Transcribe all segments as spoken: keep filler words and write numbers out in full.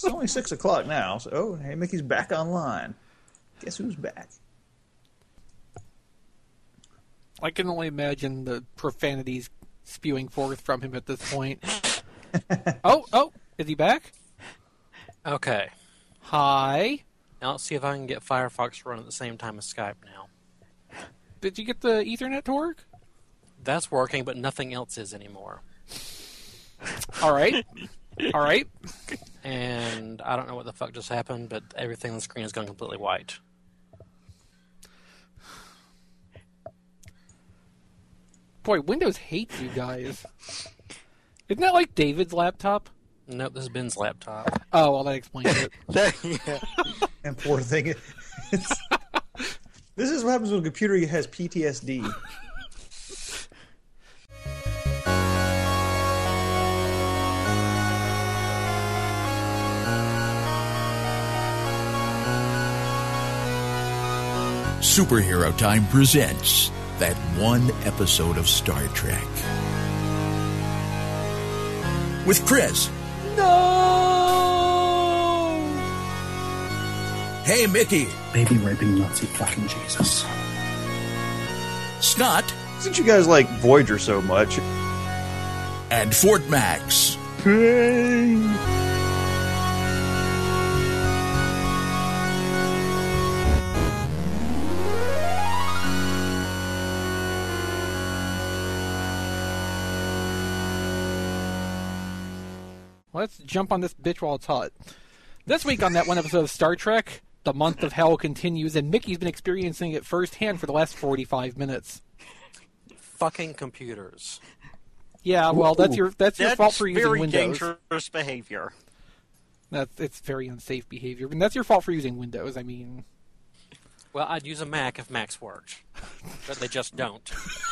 It's only six o'clock now, so oh, hey, Mickey's back online. Guess who's back? I can only imagine the profanities spewing forth from him at this point. oh, oh, is he back? Okay. Hi. Now let's see if I can get Firefox to run at the same time as Skype now. Did you get the Ethernet to work? That's working, but nothing else is anymore. All right. All right. And I don't know what the fuck just happened, but everything on the screen has gone completely white. Boy, Windows hates you guys. Isn't that like David's laptop? Nope, this is Ben's laptop. Oh, well, that explains it. yeah. And poor thing, it's, this is what happens when a computer has P T S D. Superhero Time presents that one episode of Star Trek. With Chris. No! Hey, Mickey. Baby raping Nazi fucking Jesus. Scott. Since you guys like Voyager so much. And Fort Max. Hey! Let's jump on this bitch while it's hot. This week on that one episode of Star Trek, the month of hell continues, and Mickey's been experiencing it firsthand for the last forty-five minutes. Fucking computers. Yeah, well, that's your that's your That's fault for using very Windows. dangerous behavior. That's it's very unsafe behavior, and that's your fault for using Windows. I mean, Well, I'd use a Mac if Macs worked, but they just don't.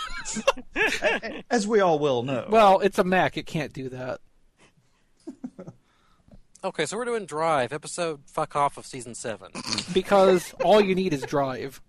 As we all will know. well, it's a Mac; it can't do that. Okay, so we're doing Drive, episode fuck off of season seven. Because all you need is Drive.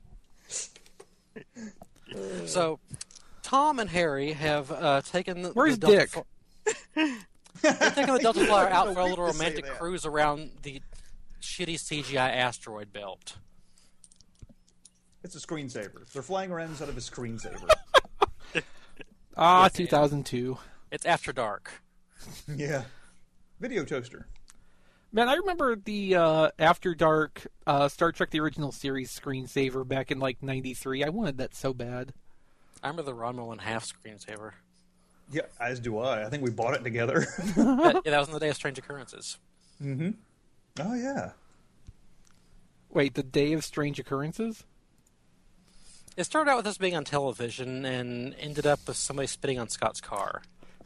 So, Tom and Harry have uh, taken the, Where's the Delta Dick? Fl- They've taken the Delta Flyer out for a little Wait to say romantic that. cruise around the shitty C G I asteroid belt. It's a screensaver. They're flying around inside of a screensaver. Ah, two thousand two. It's after dark. Yeah. Video toaster. Man, I remember the uh, After Dark uh, Star Trek: The Original Series screensaver back in like ninety-three. I wanted that so bad. I remember the Ron and half screensaver. Yeah, as do I. I think we bought it together. That, yeah, that was on the day of Strange Occurrences. mm-hmm. Oh, yeah. Wait, the Day of Strange Occurrences? It started out with us being on television and ended up with somebody spitting on Scott's car.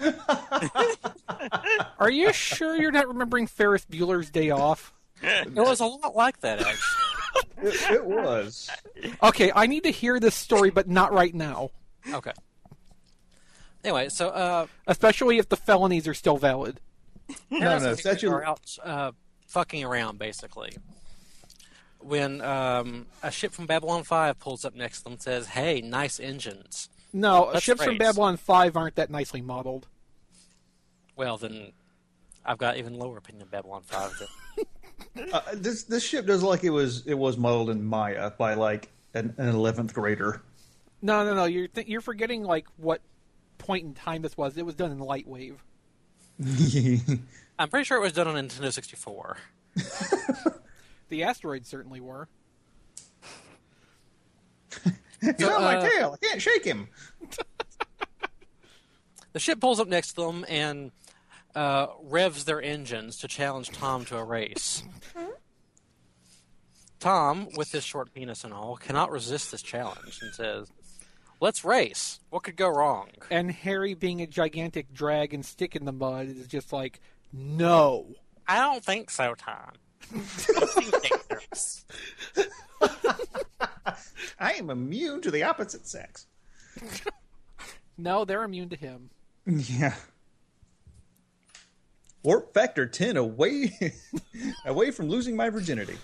Are you sure you're not remembering Ferris Bueller's Day Off? It was a lot like that, actually. It, it was. Okay, I need to hear this story, but not right now. Okay. Anyway, so uh, Especially if the felonies are still valid. No, Harris no, and statute- Harry are out uh, fucking around, basically. When um, a ship from Babylon five pulls up next to them and says, "Hey, nice engines." No, Let's ships from race. Babylon five aren't that nicely modeled. Well, then I've got even lower opinion of Babylon five. Than... Uh, this this ship does like it was it was modeled in Maya by like an, an eleventh grader. No, no, no. You're th- you're forgetting like what point in time this was. It was done in Lightwave. I'm pretty sure it was done on Nintendo sixty-four. The asteroids certainly were. He's So, on my uh, tail. I can't shake him. The ship pulls up next to them and uh, revs their engines to challenge Tom to a race. Tom, with his short penis and all, cannot resist this challenge and says, "Let's race. What could go wrong?" And Harry, being a gigantic drag and stick in the mud, is just like, no. I don't think so, Tom. It's dangerous. I am immune to the opposite sex. No, they're immune to him. Yeah. Warp factor ten away away from losing my virginity.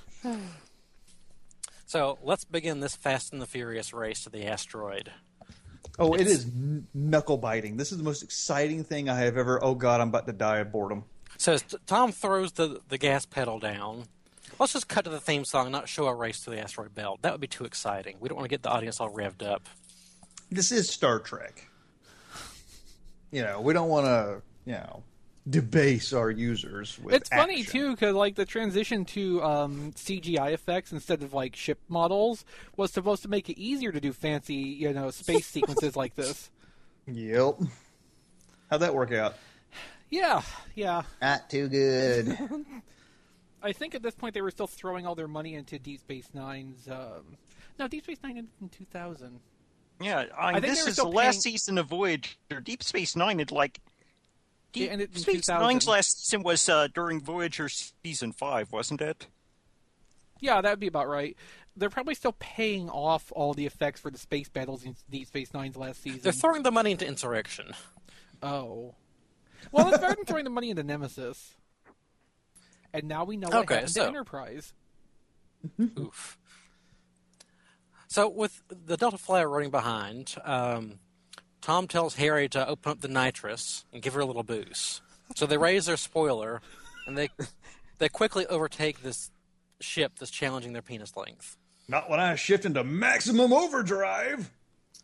So let's begin this Fast and the Furious race to the asteroid. Oh, it is kn- knuckle biting. This is the most exciting thing I have ever. Oh God, I'm about to die of boredom. So as T- Tom throws the, the gas pedal down. Let's just cut to the theme song, not show a race to the asteroid belt. That would be too exciting. We don't want to get the audience all revved up. This is Star Trek. You know, we don't want to, you know, debase our users with It's funny, action. too, because, like, the transition to um, C G I effects instead of, like, ship models was supposed to make it easier to do fancy, you know, space sequences like this. Yep. How'd that work out? Yeah, yeah. Not too good. I think at this point they were still throwing all their money into Deep Space Nine's... Um... No, Deep Space Nine ended in two thousand. Yeah, I I think this they were is the still last paying- season of Voyager. Deep Space Nine had like Deep It ended in Space two thousand. Nine's last season was uh, during Voyager season five, wasn't it? Yeah, that would be about right. They're probably still paying off all the effects for the space battles in Deep Space Nine's last season. They're throwing the money into Insurrection. Oh. Well, it's better than throwing the money into Nemesis. And now we know what Okay, happened so- to Enterprise. Oof. So with the Delta Flyer running behind, um, Tom tells Harry to open up the nitrous and give her a little boost. So they raise their spoiler, and they they quickly overtake this ship that's challenging their penis length. Not when I shift into maximum overdrive.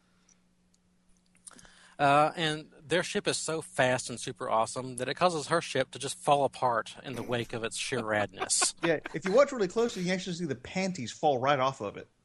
Uh, and their ship is so fast and super awesome that it causes her ship to just fall apart in the wake of its sheer radness. Yeah, if you watch really closely, you can actually see the panties fall right off of it.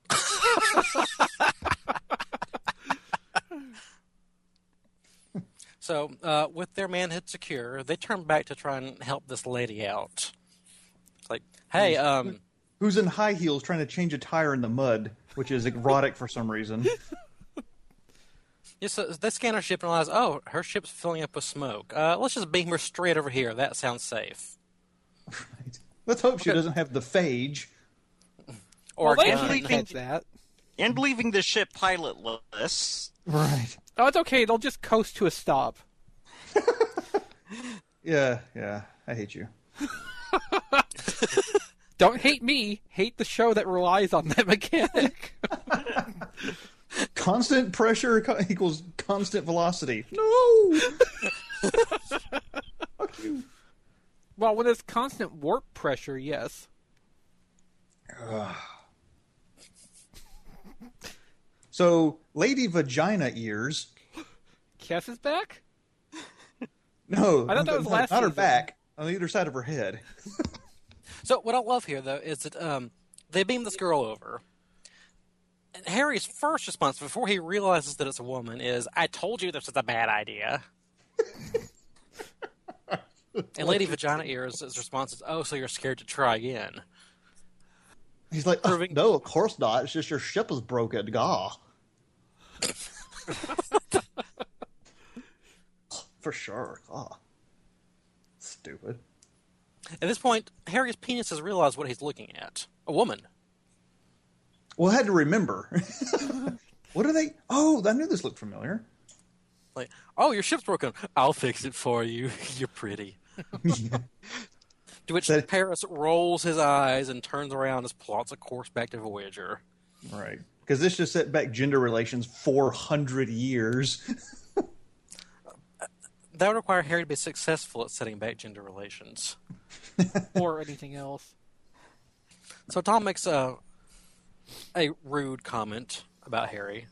So, uh, with their manhood secure, they turn back to try and help this lady out. It's like, hey, um, Who's in high heels trying to change a tire in the mud, which is erotic for some reason. yeah, so they scan her ship and realize, oh, her ship's filling up with smoke. Uh, let's just beam her straight over here. That sounds safe. Right. Let's hope she doesn't have the phage. Or well, they gun. can't catch that. And leaving the ship pilotless. Right. Oh, it's okay. They'll just coast to a stop. Yeah, yeah. I hate you. Don't hate me. Hate the show that relies on that mechanic. Constant pressure co- equals constant velocity. No! Fuck you. Well, when it's constant warp pressure, yes. So, Lady Vagina Ears. Cass is back? No, I thought that was not, last not her season. back. On either side of her head. So what I love here, though, is that um, they beam this girl over. And Harry's first response, before he realizes that it's a woman, is, I told you this was a bad idea. And Lady Vagina Ears' response is, oh, so you're scared to try again. He's like, oh, Proving- no, of course not. It's just your ship is broken. Gah. For sure. Ah. Stupid. At this point, Harry's penis has realized what he's looking at. A woman. Well, I had to remember. What are they? Oh, I knew this looked familiar. Like, oh, your ship's broken. I'll fix it for you. You're pretty. Yeah. To which That- Paris rolls his eyes and turns around as plots a course back to Voyager. Right. Because this just set back gender relations four hundred years. That would require Harry to be successful at setting back gender relations. Or anything else. So Tom makes a a rude comment about Harry.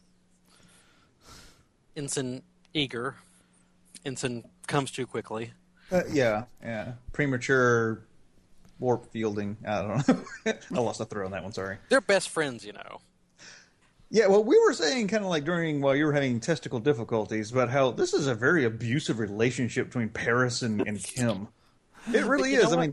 Ensign eager. Ensign comes too quickly. Uh, yeah, yeah. Premature warp fielding. I don't know. I lost a throw on that one, sorry. They're best friends, you know. Yeah, well, we were saying kind of like during while you were having testicle difficulties about how this is a very abusive relationship between Paris and, and Kim. It really You is. know I what? mean,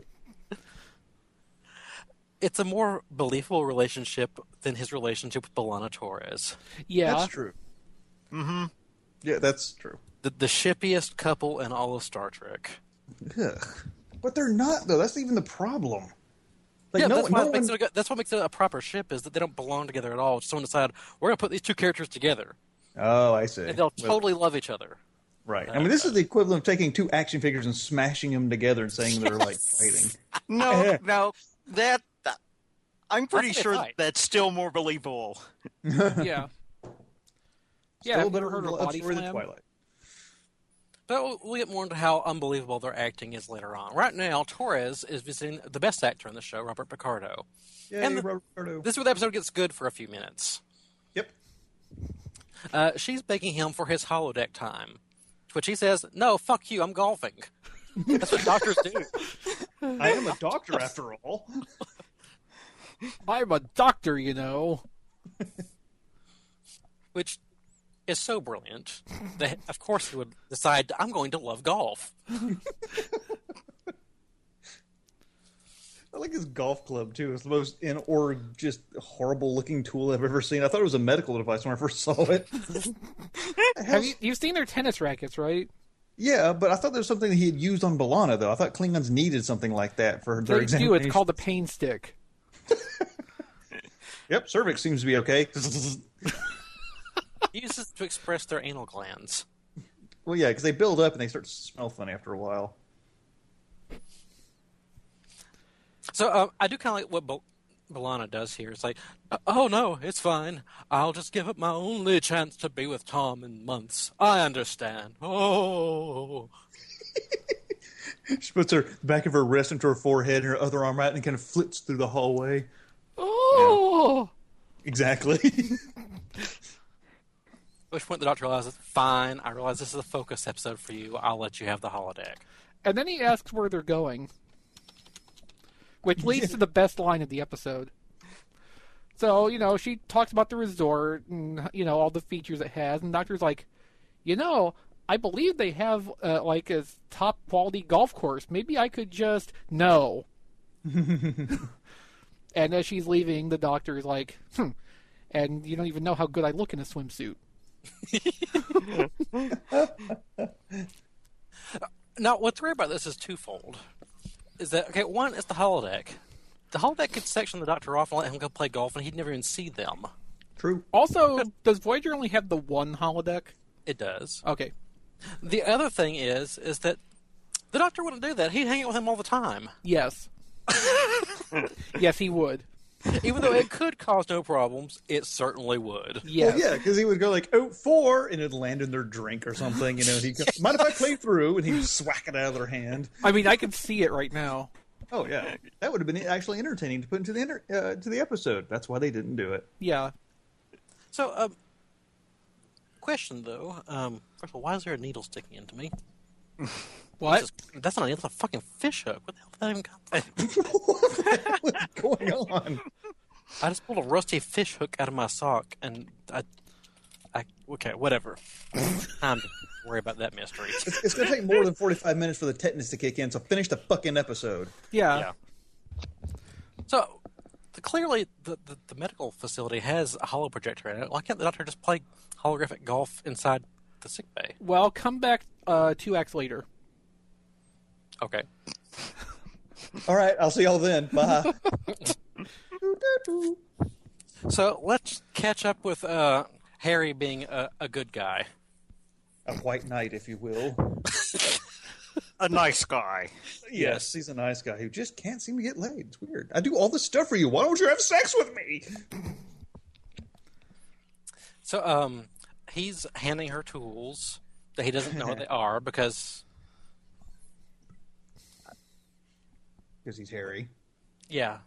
It's a more believable relationship than his relationship with B'Elanna Torres. Yeah. that's true. Mm-hmm. Yeah, that's true. The, the shippiest couple in all of Star Trek. Ugh. But they're not, though. That's even the problem. Like, yeah, no, that's, why no it makes one- it a, that's what makes it a proper ship, is that they don't belong together at all. Someone decided, we're going to put these two characters together, Oh, I see. and they'll But- totally love each other. right. I mean, this is the equivalent of taking two action figures and smashing them together and saying they're like fighting. No, no, that, that I'm pretty That's a sure fight. that's still more believable. Yeah. Yeah, Still have you better ever heard than of Love Body Story of the Slam? Twilight. But we'll get more into how unbelievable their acting is later on. Right now, Torres is visiting the best actor in the show, Robert Picardo. Yay, and the, Robert Picardo. This is where the episode gets good for a few minutes. Yep. Uh, she's begging him for his holodeck time, to which he says, "No, fuck you, I'm golfing." That's what doctors do. I am a doctor after all. I'm a doctor, you know. Which is so brilliant that, of course, he would decide, I'm going to love golf. I like his golf club, too. It's the most in or just horrible-looking tool I've ever seen. I thought it was a medical device when I first saw it. Have you, you've seen their tennis rackets, right? Yeah, but I thought there was something that he had used on B'Elanna, though. I thought Klingons needed something like that for their They do. examination. It's called the pain stick. Yep, cervix seems to be okay. He uses it to express their anal glands. Well, yeah, because they build up and they start to smell funny after a while. So uh, I do kind of like what Bel- B'Elanna does here. It's like, oh no, it's fine. I'll just give up my only chance to be with Tom in months. I understand. Oh. She puts her the back of her wrist into her forehead and her other arm out and kind of flits through the hallway. Oh! Exactly. At which point the doctor realizes, fine, I realize this is a focus episode for you. I'll let you have the holodeck. And then he asks where they're going, which leads to the best line of the episode. So, you know, she talks about the resort and, you know, all the features it has, and the doctor's like, you know, I believe they have, uh, like, a top-quality golf course. Maybe I could just... No. And as she's leaving, the doctor is like, hmm, and you don't even know how good I look in a swimsuit. Now, what's weird about this is twofold. Is that, okay, one is the holodeck. The holodeck could section the doctor off and let him go play golf, and he'd never even see them. True. Also, does Voyager only have the one holodeck? It does. Okay. The other thing is, is that the doctor wouldn't do that. He'd hang out with him all the time. Yes. Yes, he would. Even though it could cause no problems, it certainly would. Yes. Well, yeah, because he would go like, oh, four, and it'd land in their drink or something. You know, and he'd go, mind if I play through? And he'd swack it out of their hand. I mean, I can see it right now. Oh, yeah. That would have been actually entertaining to put into the inter- uh, to the episode. That's why they didn't do it. Yeah. So, um, question though, um, first of all, why is there a needle sticking into me? What? Jesus, that's not a needle, that's a fucking fish hook. What the hell did that even come from? What's going on? I just pulled a rusty fish hook out of my sock, and I, I okay, whatever. Time to worry about that mystery. It's, it's going to take more than forty-five minutes for the tetanus to kick in, so finish the fucking episode. Yeah. Yeah. So, the, clearly, the, the the medical facility has a holo projector in it. Why can't the doctor just play holographic golf inside the sick bay? Well, come back uh, two acts later. Okay. All right, I'll see y'all then. Bye. So let's catch up with uh, Harry being a, a good guy. A white knight, if you will. A nice guy. Yes, he's a nice guy who just can't seem to get laid. It's weird. I do all this stuff for you. Why don't you have sex with me? So um, he's handing her tools that he doesn't know what they are because, Because he's Harry. yeah.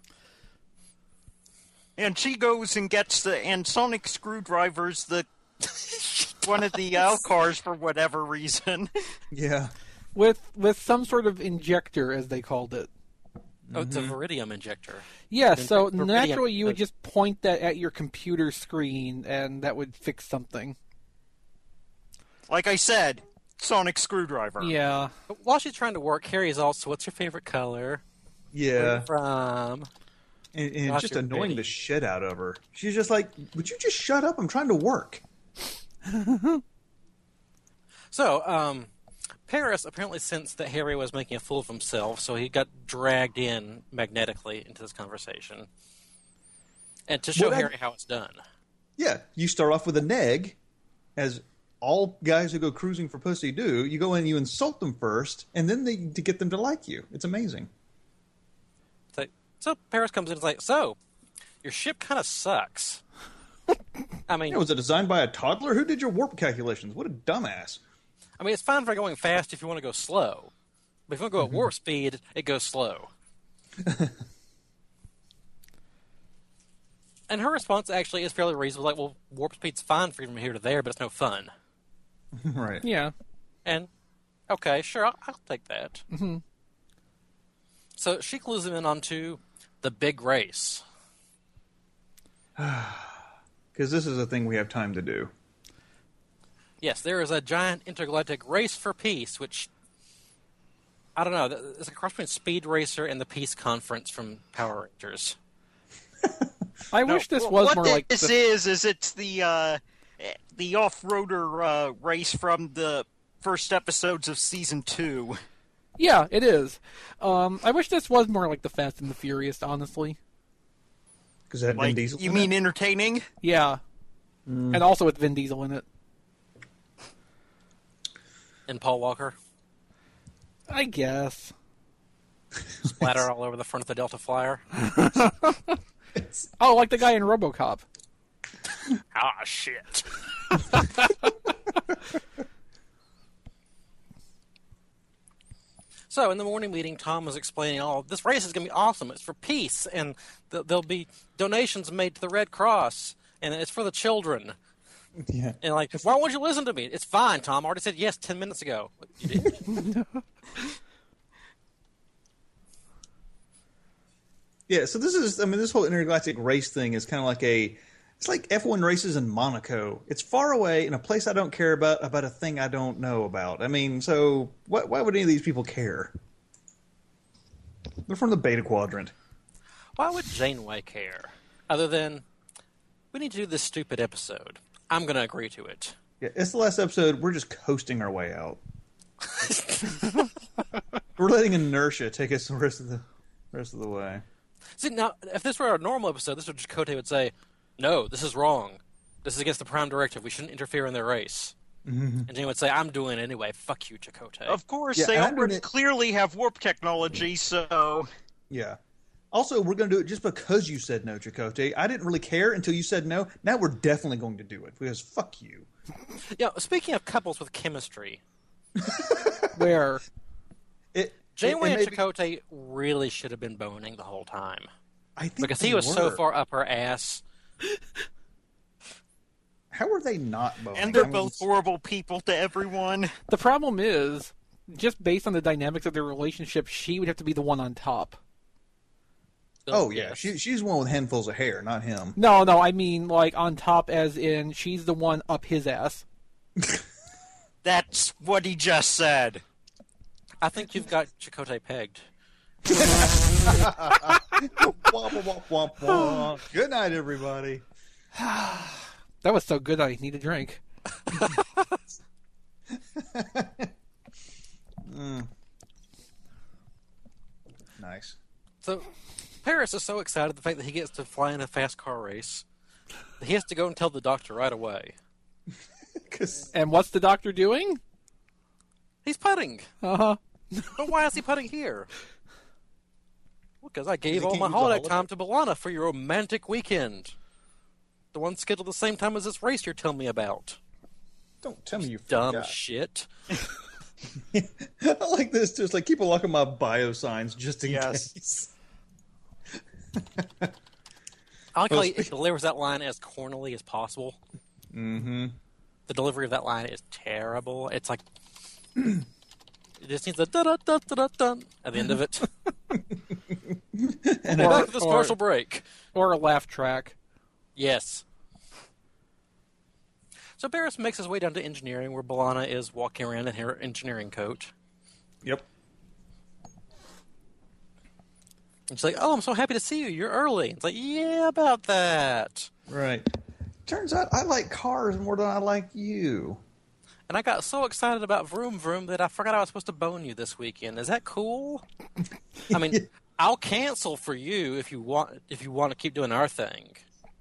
And she goes and gets the and sonic screwdrivers the one of the Alcars for whatever reason. Yeah. With with some sort of injector, as they called it. Oh, it's a Viridium injector. Yeah, so Viridium- naturally you would just point that at your computer screen, and that would fix something. Like I said, sonic screwdriver. Yeah. But while she's trying to work, Harry is also, what's your favorite color? Where are Yeah. you from? And, and Gosh, it's just you're annoying pretty. the shit out of her. She's just like, would you just shut up? I'm trying to work. So, um, Paris apparently sensed that Harry was making a fool of himself, so he got dragged in magnetically into this conversation. And to show Well, that- Harry how it's done. Yeah, you start off with a neg, as all guys who go cruising for pussy do. You go in, you insult them first, and then they to get them to like you. It's amazing. It's like, so Paris comes in and is like, so, your ship kind of sucks. I mean, Yeah, was it designed by a toddler? Who did your warp calculations? What a dumbass. I mean, it's fine for going fast if you want to go slow. But if you want to go at warp speed, it goes slow. And her response actually is fairly reasonable. Like, well, warp speed's fine for you from here to there, but it's no fun. Right. Yeah. And, okay, sure, I'll, I'll take that. Mm-hmm. So she clues him in onto the big race. Because this is a thing we have time to do. Yes, there is a giant intergalactic race for peace, which, I don't know, it's a cross between Speed Racer and the Peace Conference from Power Rangers. I No, wish this well, was what more this like the... is is it's the uh, the off-roader uh, race from the first episodes of season two. Yeah, it is. Um, I wish this was more like the Fast and the Furious, honestly. Because that Vin Like, Diesel. you in mean it? entertaining? Yeah. Mm. And also with Vin Diesel in it. And Paul Walker. I guess. Splatter all over the front of the Delta Flyer. Oh, like the guy in RoboCop. Ah, shit. So, in the morning meeting, Tom was explaining, oh, this race is going to be awesome. It's for peace, and th- there'll be donations made to the Red Cross, and it's for the children. Yeah. And like, why won't you listen to me? It's fine, Tom. I already said yes ten minutes ago. You didn't? Yeah, so this is, I mean, this whole intergalactic race thing is kind of like a, it's like F one races in Monaco. It's far away in a place I don't care about, about a thing I don't know about. I mean, so why, why would any of these people care? They're from the Beta Quadrant. Why would Janeway care? Other than, we need to do this stupid episode. I'm going to agree to it. Yeah, it's the last episode. We're just coasting our way out. We're letting inertia take us the rest of the rest of the way. See, now, if this were a normal episode, this would just Chakotay would say, no, this is wrong. This is against the Prime Directive. We shouldn't interfere in their race. Mm-hmm. And Janeway would say, I'm doing it anyway. Fuck you, Chakotay. Of course, Yeah, they and I'm doing already it- clearly have warp technology, so... Yeah. Also, we're going to do it just because you said no, Chakotay. I didn't really care until you said no. Now we're definitely going to do it because fuck you. Yeah, speaking of couples with chemistry, Where? It, Janeway it- it and may be- Chakotay really should have been boning the whole time. I think Because they he was so were. far up her ass. How are they not both? And they're both horrible people to everyone. The problem is, just based on the dynamics of their relationship, she would have to be the one on top. Oh yeah, Yes. she, she's the one with handfuls of hair, not him. No, no, I mean like on top as in she's the one up his ass. That's what he just said. I think you've got Chakotay pegged. Womp, womp, womp, womp. Good night, everybody. That was so good I need a drink. mm. Nice. So, Paris is so excited the fact that he gets to fly in a fast car race that he has to go and tell the doctor right away. Cause And what's the doctor doing? He's putting. Uh-huh. But why is he putting here? Because I gave he all can't my use the holiday holiday? time to Balana for your romantic weekend. The one scheduled the same time as this race you're telling me about. don't tell me you Dumb forgot. shit. I like this. Just like keep a look at my bio signs just in Yes. case. I like how Well, he speak- delivers that line as cornily as possible. Mm-hmm. The delivery of that line is terrible. It's like it just needs a da da da da da da at the end of it. And Or- Back to this or- commercial break. Or a laugh track. Yes. So Barris makes his way down to engineering, where Balana is walking around in her engineering coat. Yep. And she's like, "Oh, I'm so happy to see you. You're early." It's like, "Yeah, about that." Right. Turns out I like cars more than I like you. And I got so excited about Vroom Vroom that I forgot I was supposed to bone you this weekend. Is that cool? I mean, I'll cancel for you if you want if you want to keep doing our thing.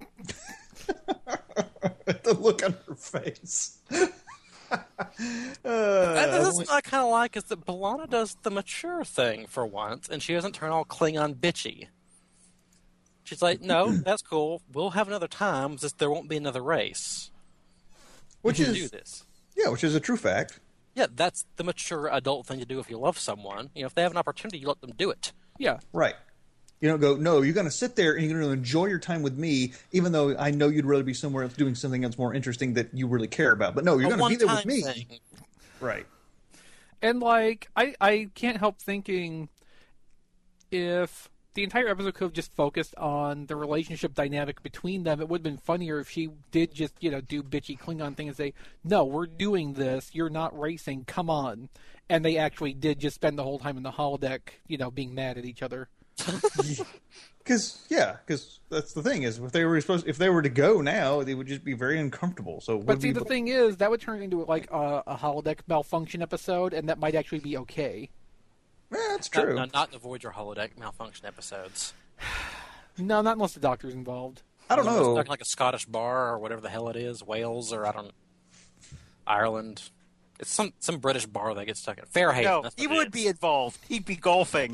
The look on her face. uh, And this is what I kind of like is that Balana does the mature thing for once, and she doesn't turn all Klingon bitchy. She's like, "No, that's cool. We'll have another time. Just there won't be another race. which We can is do this." yeah, which is a true fact. Yeah, that's the mature adult thing to do if you love someone. You know, if they have an opportunity, you let them do it. Yeah. Right. You don't go, no, you're going to sit there and you're going to enjoy your time with me, even though I know you'd rather be somewhere else doing something else more interesting that you really care about. But no, you're going to be there with me. Thing. Right. And, like, I, I can't help thinking if the entire episode could have just focused on the relationship dynamic between them, it would have been funnier if she did just, you know, do bitchy Klingon thing and say, no, we're doing this, you're not racing, come on. And they actually did just spend the whole time in the holodeck, you know, being mad at each other. Because yeah, because that's the thing is if they were supposed if they were to go now, they would just be very uncomfortable. So, but see, the thing is that would turn into like a, a holodeck malfunction episode, and that might actually be okay. Yeah, that's true. Not, not the Voyager holodeck malfunction episodes. No, not unless the Doctor's involved. I don't know. It's like a Scottish bar or whatever the hell it is, Wales or I don't, Ireland. It's some some British bar that gets stuck in. Fairhaven. No, that's he what it would is. be involved. He'd be golfing.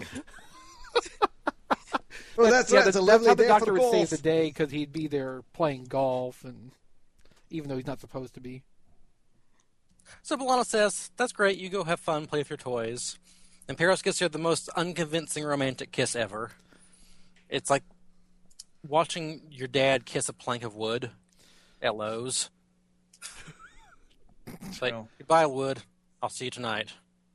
Well, that's yeah, that's the, a that's lovely how the day Doctor for would golf. save the day because he'd be there playing golf, and even though he's not supposed to be. So B'Elanna says, that's great, you go have fun, play with your toys. And Paris gives her the most unconvincing romantic kiss ever. It's like watching your dad kiss a plank of wood at Lowe's. It's like, No. goodbye, wood. I'll see you tonight.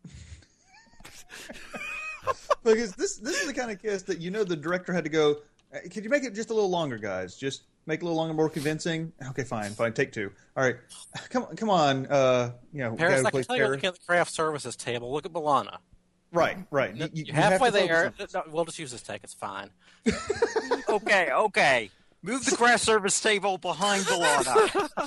Because this this is the kind of kiss that you know the director had to go, could you make it just a little longer, guys? Just make it a little longer, more convincing? Okay, fine, fine, take two. All right, come on, come on. Uh, you know, Paris, guy who I can plays tell you're Paris. looking at the craft services table. Look at B'Elanna. Right, right. You, you- You're you have halfway to focus there. on this. No, we'll just use this take. It's fine. Okay, okay. Move the craft service table behind B'Elanna.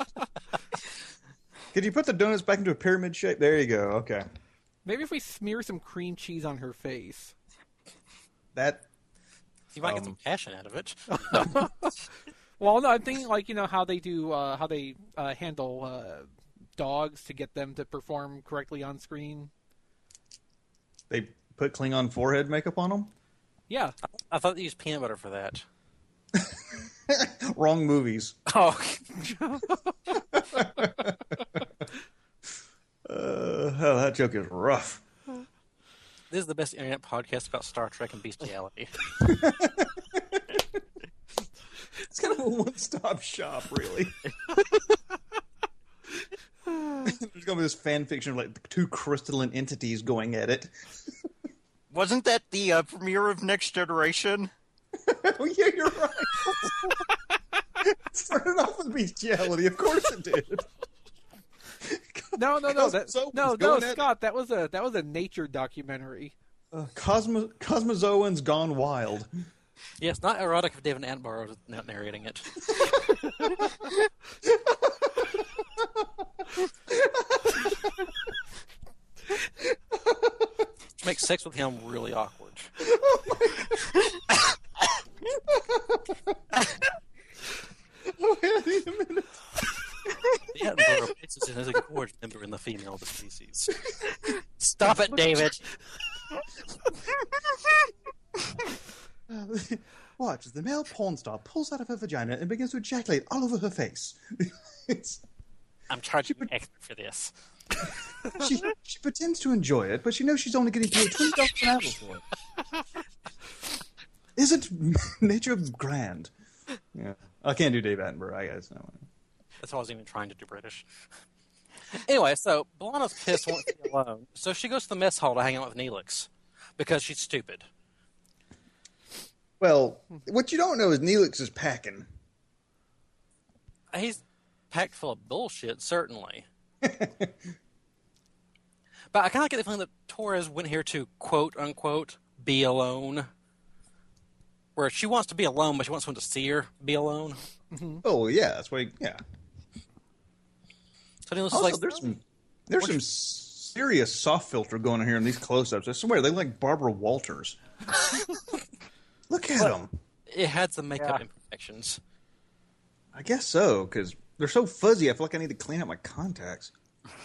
Could you put the donuts back into a pyramid shape? There you go. Okay, Maybe if we smear some cream cheese on her face. that. You might get Um, some passion out of it. Well, no, I'm thinking like you know how they do, uh, how they uh, handle uh, dogs to get them to perform correctly on screen. They put Klingon forehead makeup on them. Yeah, I thought they used peanut butter for that. Wrong movies. Oh, Uh, oh, that joke is rough. this is the best internet podcast about Star Trek and bestiality. It's kind of a one-stop shop, really. There's gonna be this fan fiction of like two crystalline entities going at it. Wasn't that the uh, premiere of Next Generation? Oh yeah, you're right. It started off with bestiality, of course it did. no, no, no, that, Cosmozoans no, no, going at it. Scott, that was a that was a nature documentary. Uh, Cosmo Cosmozoans gone wild. Yes, not erotic if David Attenborough is not narrating it. Makes sex with him really awkward. Oh, yeah, I need a minute. The Attenborough places him as a gorge member in the female of the species. Stop it, David! Watch as the male porn star pulls out of her vagina and begins to ejaculate all over her face. It's, I'm charging you extra for this. she, she pretends to enjoy it, but she knows she's only getting paid twenty dollars an hour for it. Isn't nature grand? Yeah, I can't do Dave Attenborough. I guess no. That's why I was even trying to do British. Anyway, so B'Elanna's pissed, wants to be alone. So she goes to the mess hall to hang out with Neelix. Because she's stupid. Well, what you don't know is Neelix is packing. He's packed full of bullshit, certainly. But I kind of get the feeling that Torres went here to, quote, unquote, be alone. Where she wants to be alone, but she wants someone to see her be alone. Oh yeah, that's why. Yeah. So Neelix is Also, like, there's some there's some serious soft filter going on here in these close-ups. I swear they look like Barbara Walters. Look at them. it had some makeup Yeah. imperfections. I guess so, because they're so fuzzy. I feel like I need to clean out my contacts.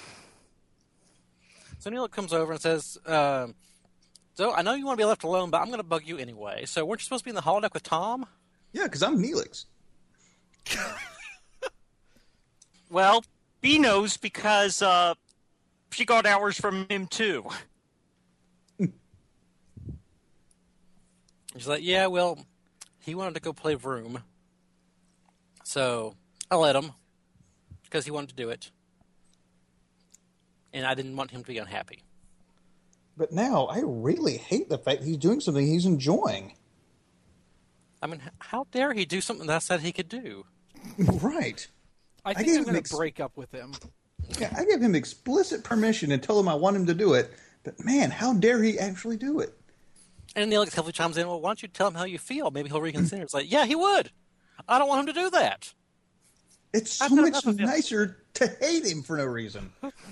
So Neelix comes over and says, um, so I know you want to be left alone, but I'm going to bug you anyway. So weren't you supposed to be in the holodeck with Tom? Yeah, because I'm Neelix. Well, B knows because uh, she got hours from him too. She's like, yeah, well, he wanted to go play Vroom, so I let him because he wanted to do it, and I didn't want him to be unhappy. But now I really hate the fact that he's doing something he's enjoying. I mean, how dare he do something that I said he could do? Right. I think gave I'm him going to ex- break up with him. Yeah, I gave him explicit permission and told him I want him to do it. But man, how dare he actually do it? And Neelix heavily chimes in, well, why don't you tell him how you feel? Maybe he'll reconsider. It's like, yeah, he would. I don't want him to do that. It's so I've had much enough of him. nicer to hate him for no reason.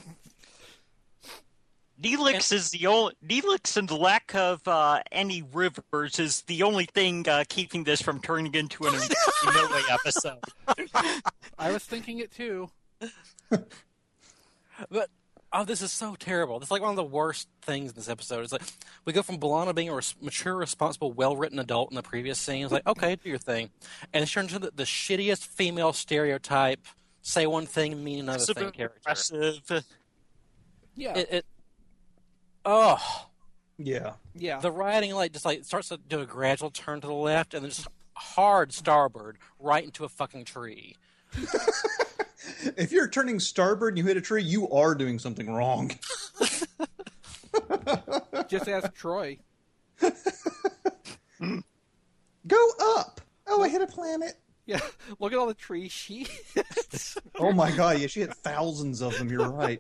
Neelix is the only Neelix and the lack of uh, any rivers is the only thing uh, keeping this from turning into an Inoue episode. I was thinking it too. But, oh, this is so terrible. This is like one of the worst things in this episode. It's like, we go from B'Elanna being a res- mature, responsible, well-written adult in the previous scene. It's like, okay, do your thing. And it turns into the, the shittiest female stereotype, say one thing, mean another thing character. Aggressive. Yeah. It, it, oh, Yeah. yeah. the writing like just like starts to do a gradual turn to the left and then just hard starboard right into a fucking tree. If you're turning starboard and you hit a tree, you are doing something wrong. Just ask Troy. Go up. Oh, I hit a planet. Yeah. Look at all the trees she hit. Oh my god, yeah, she hit thousands of them, you're right.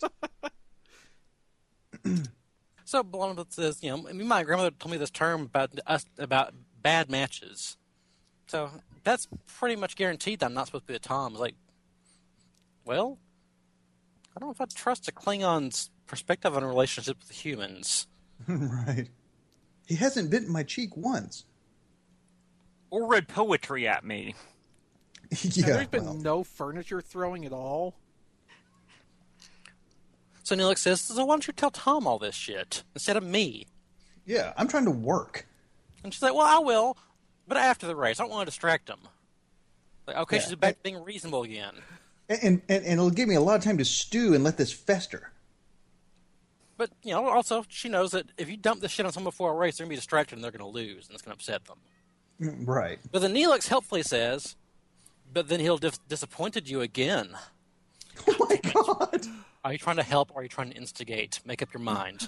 So B'Elanna says, you know, I mean, my grandmother told me this term about us about bad matches. So that's pretty much guaranteed that I'm not supposed to be a Tom. It's like, well, I don't know if I trust a Klingon's perspective on relationships with humans. Right. He hasn't bitten my cheek once. Or read poetry at me. And Yeah. there's been well, no furniture throwing at all. So Neelix says, so why don't you tell Tom all this shit instead of me? yeah, I'm trying to work. And she's like, well, I will, but after the race. I don't want to distract him. Like, okay, Yeah. she's back to being reasonable again. And, and and it'll give me a lot of time to stew and let this fester. But, you know, also, she knows that if you dump this shit on someone before a race, they're going to be distracted and they're going to lose, and it's going to upset them. Right. But then Neelix helpfully says, but then he'll dis- disappointed you again. Oh my god. Are you trying to help or are you trying to instigate? Make up your mind.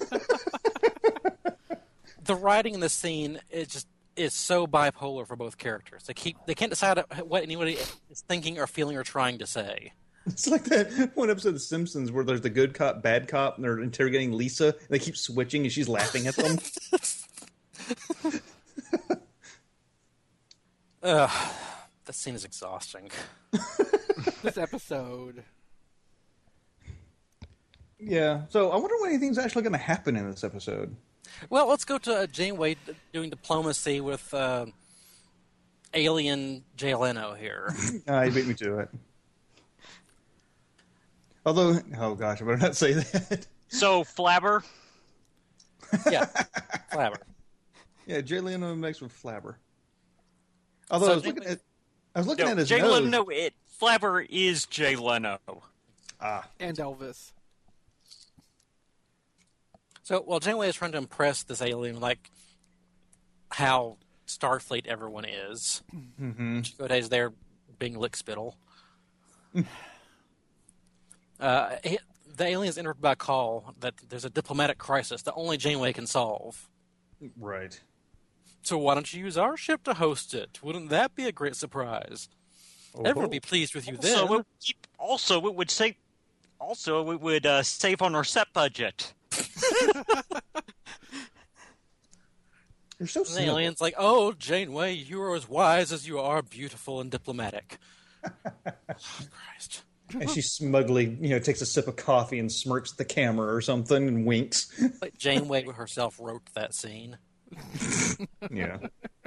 The writing in this scene is just is so bipolar for both characters. They keep they can't decide what anybody is thinking or feeling or trying to say. It's like that one episode of The Simpsons where there's the good cop, bad cop, and they're interrogating Lisa, and they keep switching, and she's laughing at them. Ugh, that scene is exhausting. This episode. Yeah. So I wonder when anything's actually going to happen in this episode. Well, let's go to uh, Janeway doing diplomacy with uh, alien Jay Leno here. Ah, he beat me to it. Although, oh gosh, I better not say that. So, Flabber? Yeah, Flabber. Yeah, Jay Leno mixed with Flabber. Although So I was Jay- looking at, I was looking No, at his Jay nose. Leno, it, Flabber is Jay Leno. Ah, And Elvis. So, well, Janeway is trying to impress this alien, like how Starfleet everyone is. Mm-hmm. Chakotay's there being lickspittle. uh, he, the alien is interrupted by a call that there's a diplomatic crisis that only Janeway can solve. right. So why don't you use our ship to host it? Wouldn't that be a great surprise? Everyone would be pleased with you then. Also, it, would keep- also, it would save. Also, it would uh, save on our set budget. You're so And the cynical. alien's like, oh, Janeway, you are as wise as you are beautiful and diplomatic. Oh, Christ. And she smugly, you know, takes a sip of coffee and smirks at the camera or something and winks. Like Janeway herself wrote that scene. Yeah.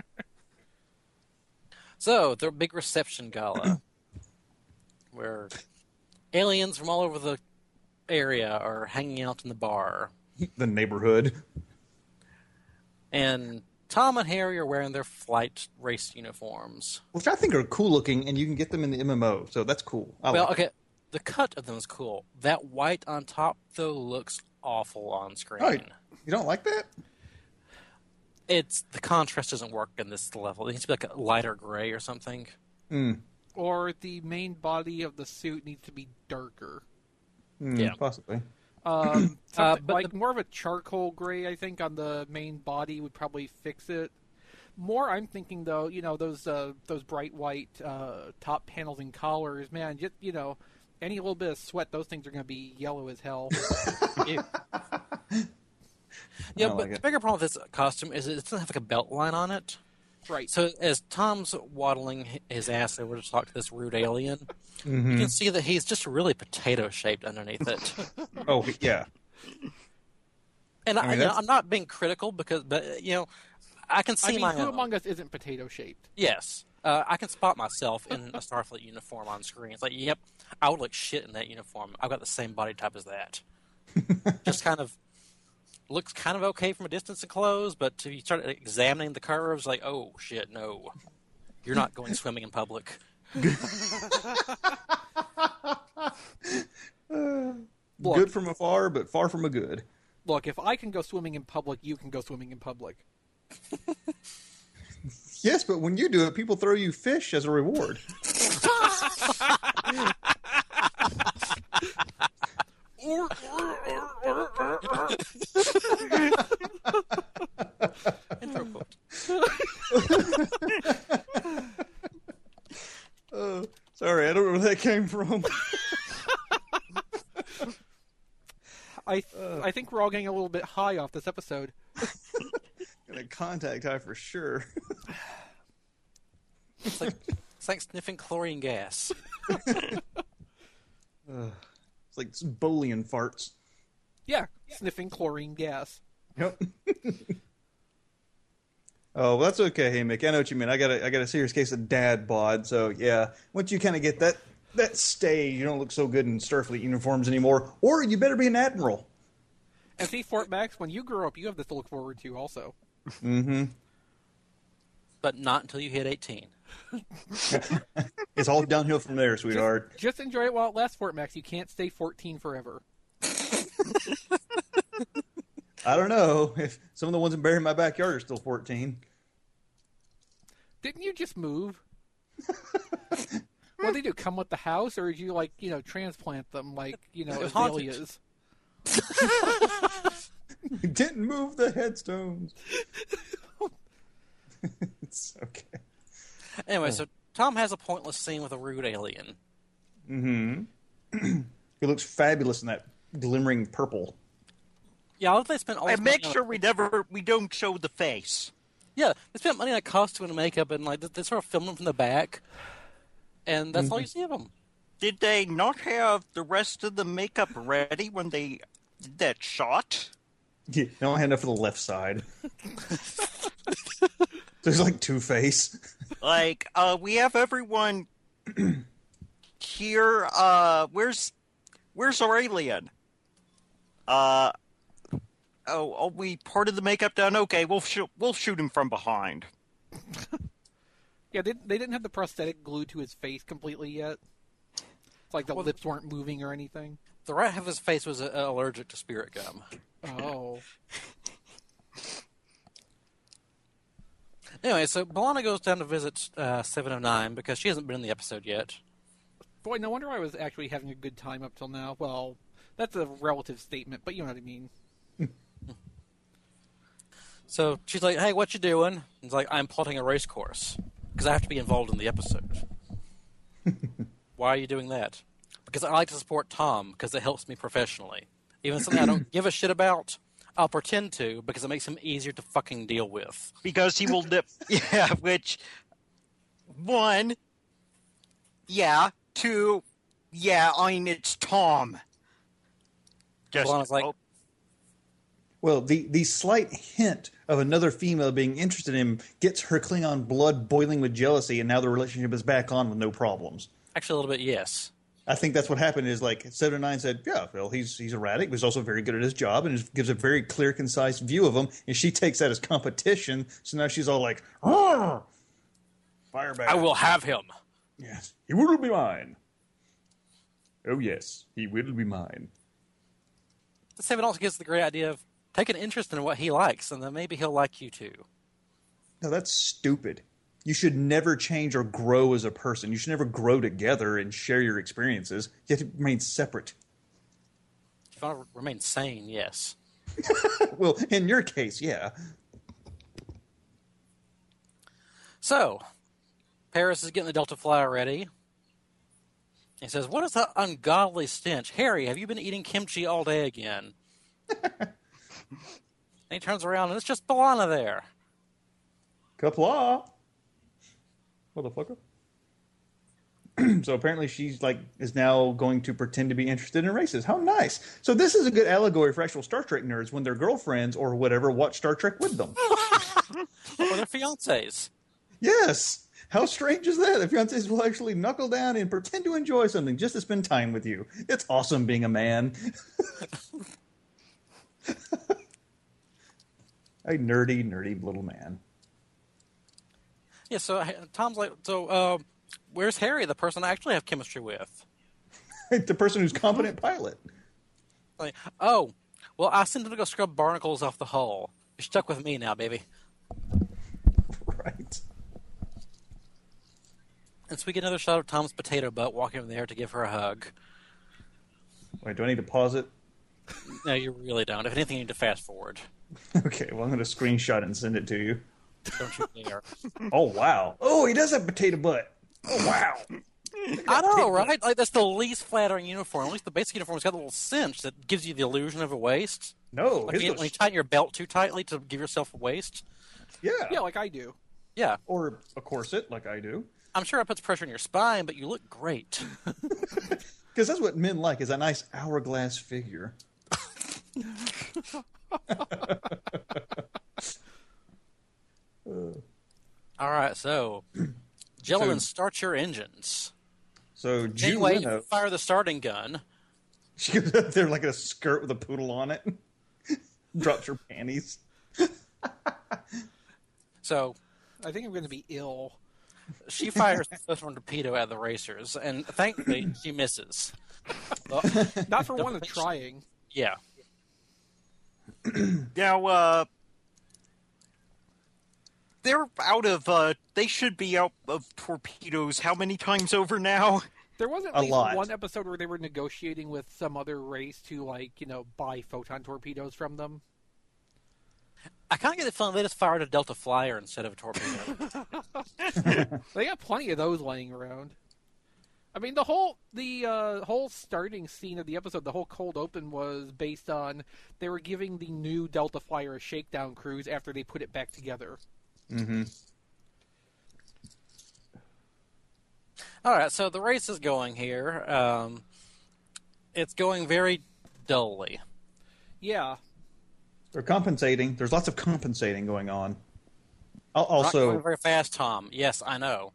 So, the big reception gala, where aliens from all over the area are hanging out in the bar. The neighborhood. And Tom and Harry are wearing their flight race uniforms. Which I think are cool looking, and you can get them in the M M O, so that's cool. I Well, like okay, the cut of them is cool. That white on top, though, looks awful on screen. Oh, you don't like that? It's the contrast doesn't work in this level. It needs to be like a lighter gray or something. Mm. Or the main body of the suit needs to be darker. Mm, Yeah. Possibly. Um, Uh, something- but like the- more of a charcoal gray, I think, on the main body would probably fix it. More, I'm thinking though, you know, those uh, those bright white uh, top panels and collars, man. Just you know, any little bit of sweat, those things are going to be yellow as hell. Yeah, I yeah don't but like the it. bigger problem with this costume is it doesn't have like a belt line on it. Right. So as Tom's waddling his ass over to talk to this rude alien, Mm-hmm. you can see that he's just really potato-shaped underneath it. Oh, yeah. And I, I mean, you know, that's- I'm not being critical because, but you know, I can see I mean, my who own. among us isn't potato shaped? Yes, uh, I can spot myself in a Starfleet uniform on screen. It's like, yep, I would look shit in that uniform. I've got the same body type as that. Just kind of looks kind of okay from a distance and close, but if you start examining the curves, like, oh shit, no, you're not going swimming in public. Look, Good from afar, but far from a good. look, if I can go swimming in public, you can go swimming in public. Yes, but when you do it, people throw you fish as a reward. Intro quote. Uh, sorry, I don't know where that came from. I I think we're all getting a little bit high off this episode. Gonna contact high for sure. It's like it's like sniffing chlorine gas. It's like Boolean farts. Yeah, sniffing chlorine gas. Yep. Oh, well, that's okay. Hey, Mick, I know what you mean. I got a, I got a serious case of dad bod. So yeah, once you kind of get that that stage, you don't look so good in Starfleet uniforms anymore. Or you better be an admiral. And see, Fort Max, when you grow up, you have this to look forward to also. Mm-hmm. But not until you hit eighteen. It's all downhill from there, sweetheart. Just enjoy it while it lasts, Fort Max. You can't stay fourteen forever. I don't know if some of the ones that bury in my backyard are still fourteen. Didn't you just move? What did you do? Come with the house, or did you like you know transplant them like you know It was haunted. azaleas? Didn't move the headstones. It's okay. Anyway, so Tom has a pointless scene with a rude alien. Mm-hmm. He looks fabulous in that glimmering purple. Yeah, I love they spent all this And make money on- sure we never we don't show the face. Yeah, they spent money on a costume and makeup, and like they, they sort of filmed them from the back, and that's all you see of them. Did they not have the rest of the makeup ready when they did that shot? Yeah, they don't have enough for the left side. There's like Two-Face. Like, uh, we have everyone here. Uh, where's where's our alien? Uh, oh, oh, we parted the makeup down. Okay, we'll shoot we'll shoot him from behind. Yeah, they, they didn't have the prosthetic glued to his face completely yet. It's like the Well, lips weren't moving or anything. The right half of his face was uh, allergic to spirit gum. Oh. Anyway, so B'Elanna goes down to visit uh, seven oh nine because she hasn't been in the episode yet. Boy, no wonder I was actually having a good time up till now. Well, that's a relative statement, but you know what I mean. So she's like, "Hey, what you doing?" He's like, "I'm plotting a race course because I have to be involved in the episode." Why are you doing that? Because I like to support Tom because it helps me professionally. Even something I don't give a shit about, I'll pretend to because it makes him easier to fucking deal with. Because he will dip. Yeah, which one? Yeah, two. Yeah, I mean it's Tom. Just B'Elanna's like, oh, Well, the, the slight hint of another female being interested in him gets her Klingon blood boiling with jealousy, and now the relationship is back on with no problems. actually, a little bit, yes. I think that's what happened is like seven oh nine said, yeah, well, he's he's erratic, but he's also very good at his job and gives a very clear, concise view of him. And she takes that as competition. So now she's all like, "Arr! Fire back. I will have him. Yes. He will be mine. Oh, yes, he will be mine. Seven also gives the great idea of take an interest in what he likes, and then maybe he'll like you too. No, that's stupid. You should never change or grow as a person. You should never grow together and share your experiences. You have to remain separate. If you want to remain sane, yes. Well, in your case, yeah. So, Paris is getting the Delta Flyer ready. He says, what is that ungodly stench? Harry, have you been eating kimchi all day again? And he turns around, and it's just B'Elanna there. Kapla. Motherfucker. So apparently she's like is now going to pretend to be interested in races. How nice. So this is a good allegory for actual Star Trek nerds when their girlfriends or whatever watch Star Trek with them. Or their fiancés. Yes. How strange is that? The fiancés will actually knuckle down and pretend to enjoy something just to spend time with you. It's awesome being a man. A nerdy, nerdy little man. Yeah, so uh, Tom's like, so uh, where's Harry, the person I actually have chemistry with? The person who's competent pilot. Like, oh, well, I sent him to go scrub barnacles off the hull. You're stuck with me now, baby. Right. And so we get another shot of Tom's potato butt walking over there to give her a hug. Wait, do I need to pause it? No, you really don't. If anything, you need to fast forward. Okay, well, I'm going to screenshot it and send it to you. Don't you dare. Oh, wow. Oh, he does have potato butt. Oh, wow. I know, right? Like, that's the least flattering uniform. At least the basic uniform's got a little cinch that gives you the illusion of a waist. No. Like his when you, goes- when you tighten your belt too tightly to give yourself a waist. Yeah. Yeah, like I do. Yeah. Or a corset, like I do. I'm sure it puts pressure on your spine, but you look great. Because that's what men like, is a nice hourglass figure. All right, so, gentlemen, So- start your engines. So, Jew Anyway, Leno, you fire the starting gun. she goes up there like a skirt with a poodle on it. Drops her panties. So, I think I'm going to be ill. she fires the first one torpedo at the racers, and thankfully, she misses. Well, Not for one of trying. yeah. Now, uh, they're out of, uh, they should be out of torpedoes how many times over now? There was at A least lot. one episode where they were negotiating with some other race to, like, you know, buy photon torpedoes from them. I kind of get the feeling they just fired a Delta Flyer instead of a torpedo. They got plenty of those laying around. I mean, the whole the uh, whole starting scene of the episode, the whole cold open was based on they were giving the new Delta Flyer a shakedown cruise after they put it back together. Mm-hmm. All right, so the race is going here. Um, it's going very dully. Yeah, They're compensating. There's lots of compensating going on. Al- Not Also, going very fast, Tom. Yes, I know.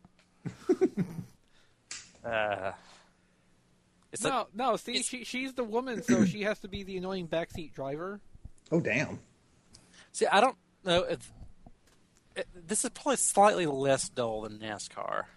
uh, it's a- no, no. See, it's- she she's the woman, so she has to be the annoying backseat driver. oh, damn. see, I don't know. If, it, this is probably slightly less dull than NASCAR.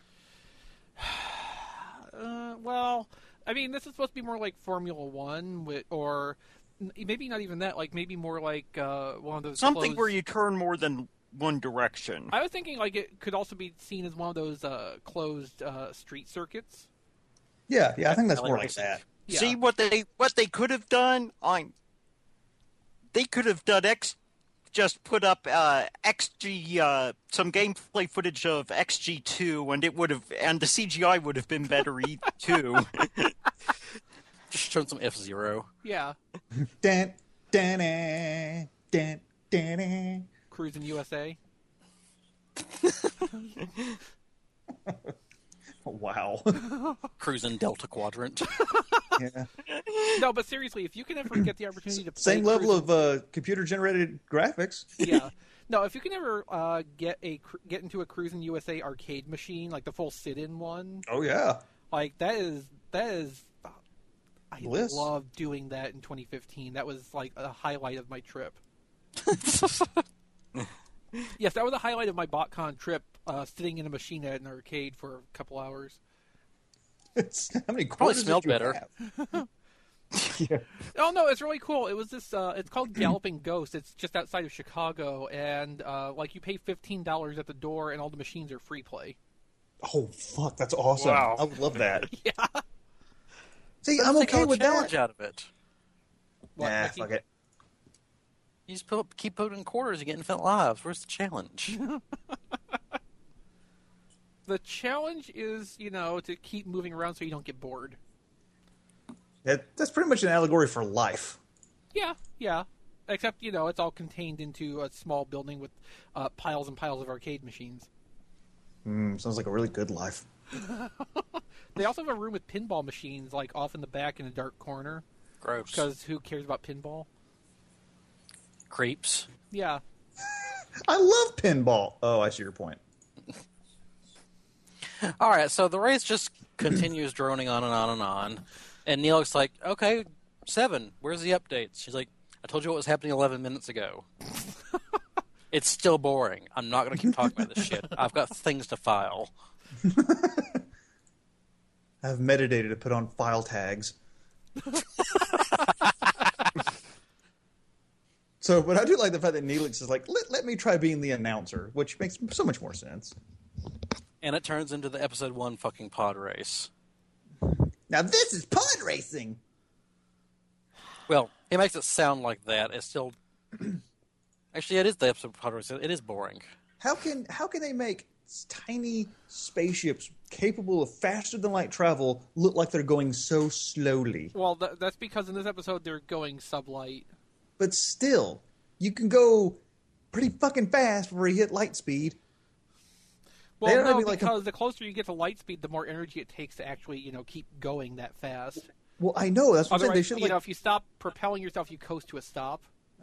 Uh, well, I mean, this is supposed to be more like Formula One, with, or n- maybe not even that. Like maybe more like uh, one of those Something closed- where you turn more than one direction. I was thinking like it could also be seen as one of those uh, closed uh, street circuits. Yeah, yeah, I think that's Rally more like racing. that. Yeah. See what they what they could have done? I they could have done X, just put up uh, X G uh, some gameplay footage of X G two, and it would have and the C G I would have been better e- too. Just showing some F Zero. Yeah, Dan, dan, dan, dan, dan. cruising U S A. Wow. Cruising Delta Quadrant. Yeah. No, but seriously, if you can ever get the opportunity to play Same level cruising- of uh, computer-generated graphics. yeah. No, if you can ever uh, get a cru- get into a Cruising U S A arcade machine, like the full sit-in one, Oh, yeah. like that is that is. uh, I Bliss. loved doing that in twenty fifteen. That was like a highlight of my trip. Yes, that was a highlight of my BotCon trip. Uh, sitting in a machine at an arcade for a couple hours. It's, how many Probably quarters smelled did you better. have? Yeah. Oh no, it's really cool. It was this. Uh, it's called Galloping Ghost. It's just outside of Chicago, and uh, like you pay fifteen dollars at the door, and all the machines are free play. Oh fuck, that's awesome! Wow. I would love that. Yeah. See, Let's I'm take okay a with challenge that. out of it. What, Nah, Mickey? fuck it. You just put, keep putting quarters and get infinite lives. Where's the challenge? The challenge is, you know, to keep moving around so you don't get bored. That, that's pretty much an allegory for life. Yeah, yeah. Except, you know, it's all contained into a small building with uh, piles and piles of arcade machines. Mm, sounds like a really good life. They also have a room with pinball machines, like, off in the back in a dark corner. Gross. Because who cares about pinball? Creeps. Yeah. I love pinball. Oh, I see your point. All right, so the race just continues droning on and on and on. And Neelix's like, okay, seven, where's the updates? She's like, I told you what was happening eleven minutes ago. It's still boring. I'm not going to keep talking about this shit. I've got things to file. I have metadata to put on file tags. So, but I do like the fact that Neelix is like, let, let me try being the announcer, which makes so much more sense. And it turns into the episode one fucking pod race. Now this is pod racing. Well, he makes it sound like that. It's still... Actually, it is the episode of pod race. It is boring. How can how can they make tiny spaceships capable of faster than light travel look like they're going so slowly? Well, th- that's because in this episode they're going sublight. But still, you can go pretty fucking fast before you hit light speed. Well, They're no, maybe like a- because the closer you get to light speed, the more energy it takes to actually, you know, keep going that fast. Well, I know that's what I'm saying. Otherwise, They should you like know, if you stop propelling yourself, you coast to a stop.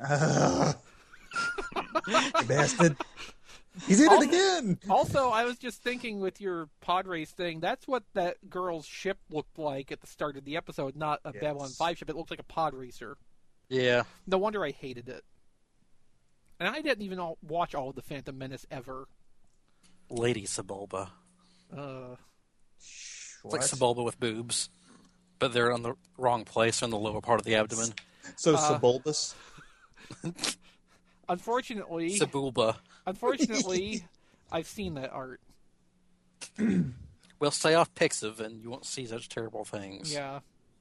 you bastard. He's in it again. Also, I was just thinking with your pod race thing, that's what that girl's ship looked like at the start of the episode, not a Yes. Babylon five ship. It looked like a pod racer. Yeah. No wonder I hated it. And I didn't even all, watch all of the Phantom Menace ever. Lady Sebulba. Uh, It's like Sebulba with boobs. But they're on the wrong place, on the lower part of the abdomen. So Uh, Sebulbus. unfortunately, Sebulba. unfortunately, I've seen that art. Well, stay off Pixiv and you won't see such terrible things. Yeah.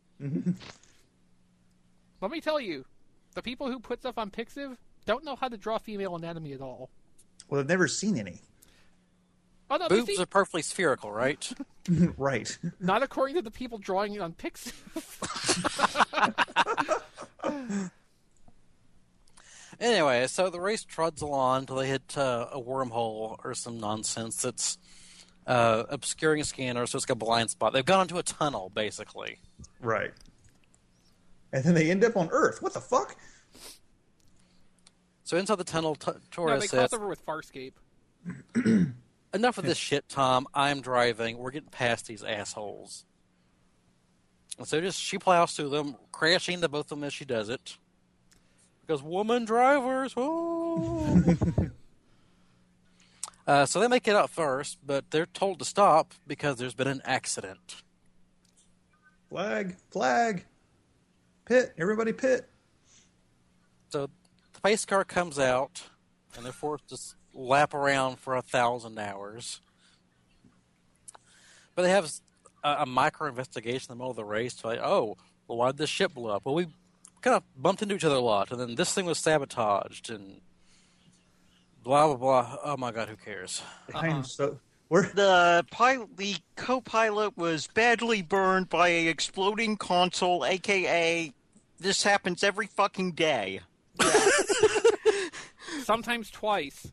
Let me tell you, the people who put stuff on Pixiv don't know how to draw female anatomy at all. Well, I've never seen any. Oh, no, they Boobs see- are perfectly spherical, right? Right. not according to the people drawing it on Pixiv. Anyway, so the race trods along until they hit uh, a wormhole or some nonsense that's uh, obscuring a scanner, so it's got a blind spot. They've gone into a tunnel, basically. Right. And then they end up on Earth. What the fuck? So inside the tunnel, T- No, Torres they says, cross over with Farscape. enough of this shit, Tom. I'm driving. We're getting past these assholes. And so just she plows through them, crashing into both of them as she does it. Because woman drivers, oh! uh, so they make it out first, but they're told to stop because there's been an accident. Flag. Flag. Pit. Everybody pit. So the pace car comes out, and they're forced to s- lap around for a thousand hours. But they have a, a micro investigation in the middle of the race. To like, oh, well, why did this ship blow up? Well, we kind of bumped into each other a lot, and then this thing was sabotaged, and blah blah blah. Oh my god, who cares? I'm so. We're The pilot, the co-pilot was badly burned by a exploding console, aka this happens every fucking day. Sometimes twice.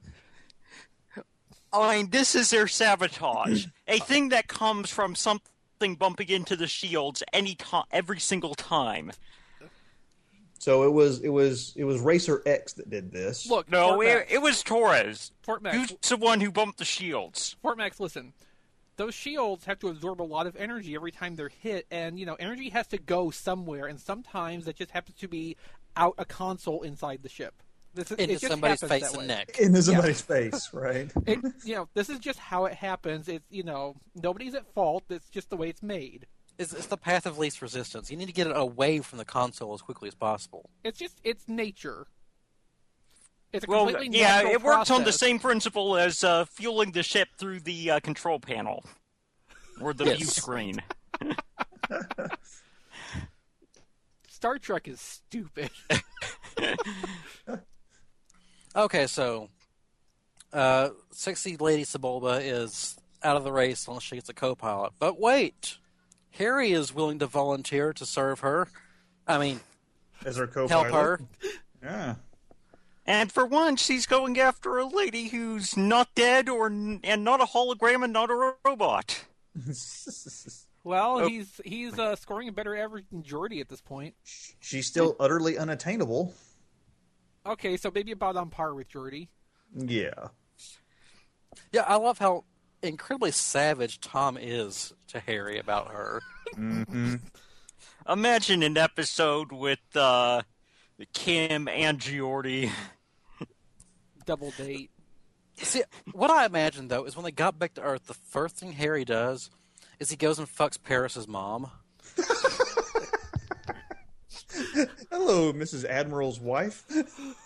I mean, this is their sabotage. A thing that comes from something bumping into the shields any time, every single time. so it was it was it was Racer X that did this. Look, No, Fort it, Max, it was Torres. Fort Max, Who's the one who bumped the shields? Fort Max, listen. Those shields have to absorb a lot of energy every time they're hit, and, you know, energy has to go somewhere, and sometimes that just happens to be out a console inside the ship. This is, into it just somebody's happens face that and way. neck. Into somebody's face, right? It, you know, this is just how it happens. It's, you know, nobody's at fault. It's just the way it's made. It's, it's the path of least resistance. You need to get it away from the console as quickly as possible. It's just, it's nature. It's a Well, completely yeah, natural it works on the process. same principle as uh, fueling the ship through the uh, control panel or the Yes. view screen. Star Trek is stupid. Okay, so uh, sexy Lady Sebulba is out of the race unless she gets a co-pilot. But wait, Harry is willing to volunteer to serve her. I mean, As her co-pilot. help her. Yeah. And for once, he's going after a lady who's not dead or and not a hologram and not a robot. Well, Oh. he's he's uh, scoring a better average than Geordi at this point. She's still utterly unattainable. Okay, so maybe about on par with Geordi. Yeah. Yeah, I love how incredibly savage Tom is to Harry about her. Mm-hmm. Imagine an episode with uh, Kim and Geordi. Double date. See, what I imagine, though, is when they got back to Earth, the first thing Harry does is he goes and fucks Paris's mom. Hello, Missus Admiral's wife. Did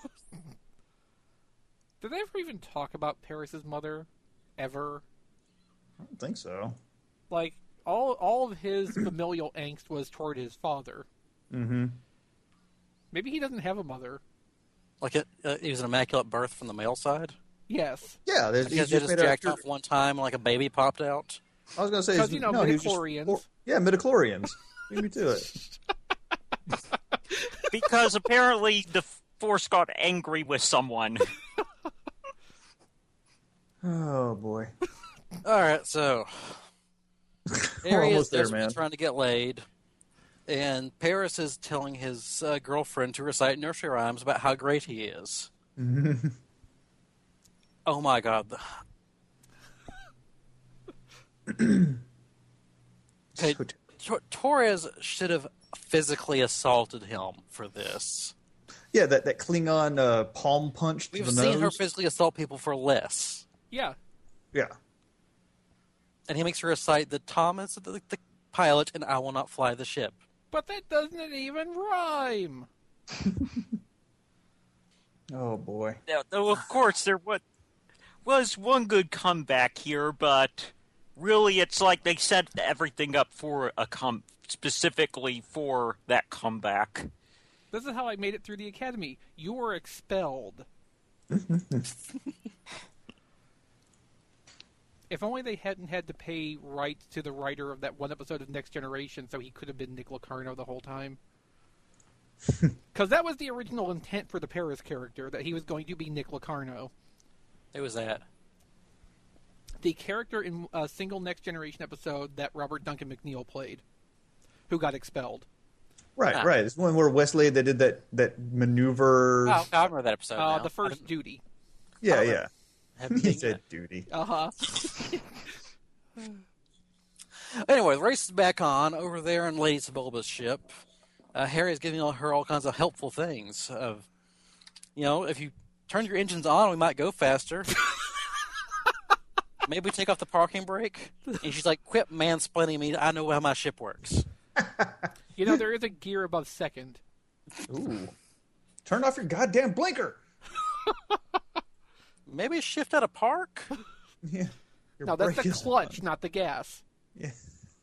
they ever even talk about Paris's mother? Ever? I don't think so. Like, all all of his familial angst was toward his father. Mm-hmm. Maybe he doesn't have a mother. Like, it, uh, he was an immaculate birth from the male side. Yes. Yeah, there's, Because he's they just just made jacked after, off one time and like a baby popped out. I was going to say, 'Cause, he's- you know, no, he was just- midichlorians. or- yeah, midichlorians. Leave me to it. Because apparently the Force got angry with someone. Oh boy. All right, so We're Harry is almost there, desperately man. trying to get laid, and Paris is telling his uh, girlfriend to recite nursery rhymes about how great he is. Oh my god. Okay, Tor- Torres should have physically assaulted him for this. Yeah, that, that Klingon uh, palm punch to We've the seen nose. her physically assault people for less. Yeah. Yeah. And he makes her recite that Tom is the, the pilot and I will not fly the ship. But that doesn't even rhyme. Oh boy. Now, though, of course, there wa- was one good comeback here, but really it's like they set everything up for a com- specifically for that comeback. This is how I made it through the academy. You were expelled. If only they hadn't had to pay rights to the writer of that one episode of Next Generation so he could have been Nick Locarno the whole time. Because that was the original intent for the Paris character, that he was going to be Nick Locarno. It was that. The character in a single Next Generation episode that Robert Duncan McNeil played, who got expelled. Right, Ah. right. It's one where Wesley they did that that maneuver. Oh, I remember that episode. Uh, now. the I first didn't duty. yeah, I yeah. have He seen said that. duty. Uh-huh. Anyway, the race is back on over there on Lady Sebulba's ship. Uh, Harry is giving her all kinds of helpful things. Of, you know, if you turn your engines on, we might go faster. Maybe we take off the parking brake. And she's like, "Quit mansplaining me. I know how my ship works." You know, there is a gear above second. Ooh. Turn off your goddamn blinker. Maybe shift out of park. Yeah. Your No, that's brake the is clutch, not the gas. on. Yeah.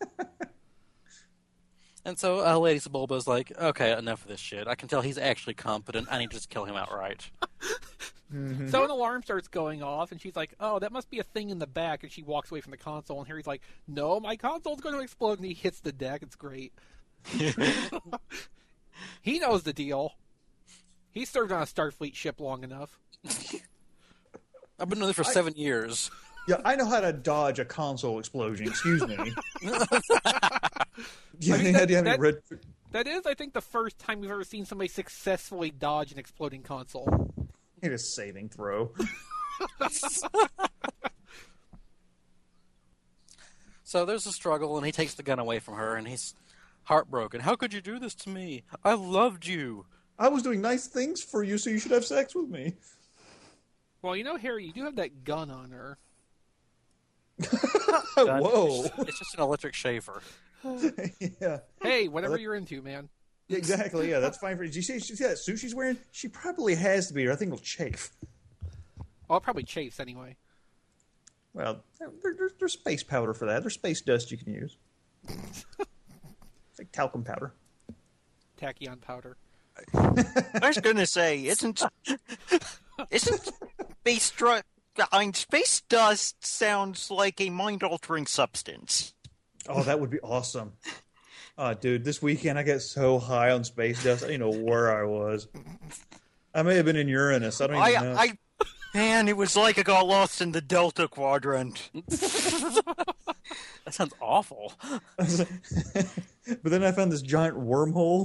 And so uh, Lady Sebulba's like, "Okay, enough of this shit. I can tell he's actually competent. I need to just kill him outright." So an alarm starts going off, and she's like, oh, that must be a thing in the back, and she walks away from the console, and Harry's like, no, my console's going to explode, and he hits the deck. It's great. He knows the deal. He served on a Starfleet ship long enough. I've been doing this for seven years. Yeah, I know how to dodge a console explosion. Excuse me. Yeah, I mean, they that- had to have that- red. That is, I think, the first time we've ever seen somebody successfully dodge an exploding console. Need a saving throw. So there's a struggle, and he takes the gun away from her, and he's heartbroken. "How could you do this to me? I loved you. I was doing nice things for you, so you should have sex with me. Well, you know, Harry, you do have that gun on her. Whoa. It's just an electric shaver. Yeah. Hey, whatever you're into, man. Yeah, exactly. Yeah, that's fine for you. Do you see, see that suit she's wearing? She probably has to be, or I think it'll chafe. I'll probably chase anyway. Well, there, there, there's space powder for that. There's space dust you can use. It's like talcum powder. Tachyon powder. I was going to say, isn't isn't space dr- I mean, space dust sounds like a mind-altering substance. Oh, that would be awesome. Oh, dude, this weekend I got so high on space dust, I didn't know where I was. I may have been in Uranus. I don't even I, know. I, man, it was like I got lost in the Delta Quadrant. That sounds awful. But then I found this giant wormhole,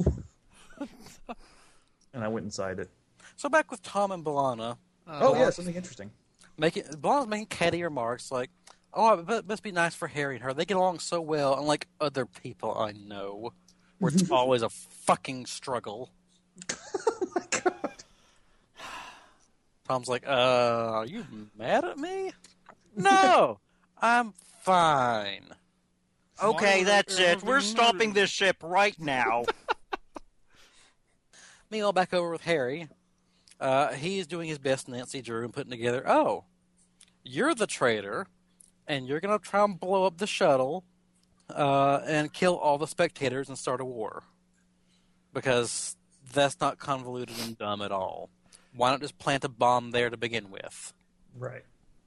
and I went inside it. So back with Tom and B'Elanna. Oh, yeah, something interesting. Making B'Elanna's making catty remarks like, "Oh, it must be nice for Harry and her. They get along so well, unlike other people I know, where it's always a fucking struggle." Oh, my God. Tom's like, "Uh, are you mad at me?" "No, I'm fine." Okay, that's it. We're stopping this ship right now. Meanwhile, back over with Harry. Uh, he's doing his best Nancy Drew and putting together, oh, you're the traitor, and you're going to try and blow up the shuttle uh, and kill all the spectators and start a war. Because that's not convoluted and dumb at all. Why not just plant a bomb there to begin with? Right.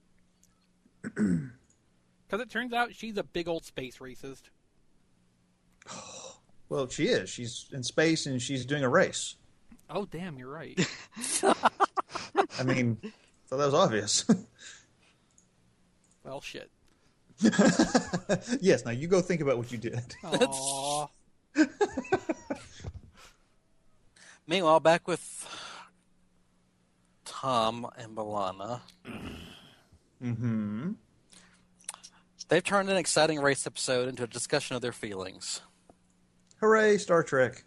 Because it turns out she's a big old space racist. Well, she is. She's in space, and she's doing a race. Oh, damn, you're right. I mean, so that was obvious. Well, shit. Yes, now you go think about what you did. Aww. Meanwhile, back with Tom and B'Elanna. Mm-hmm. They've turned an exciting race episode into a discussion of their feelings. Hooray, Star Trek.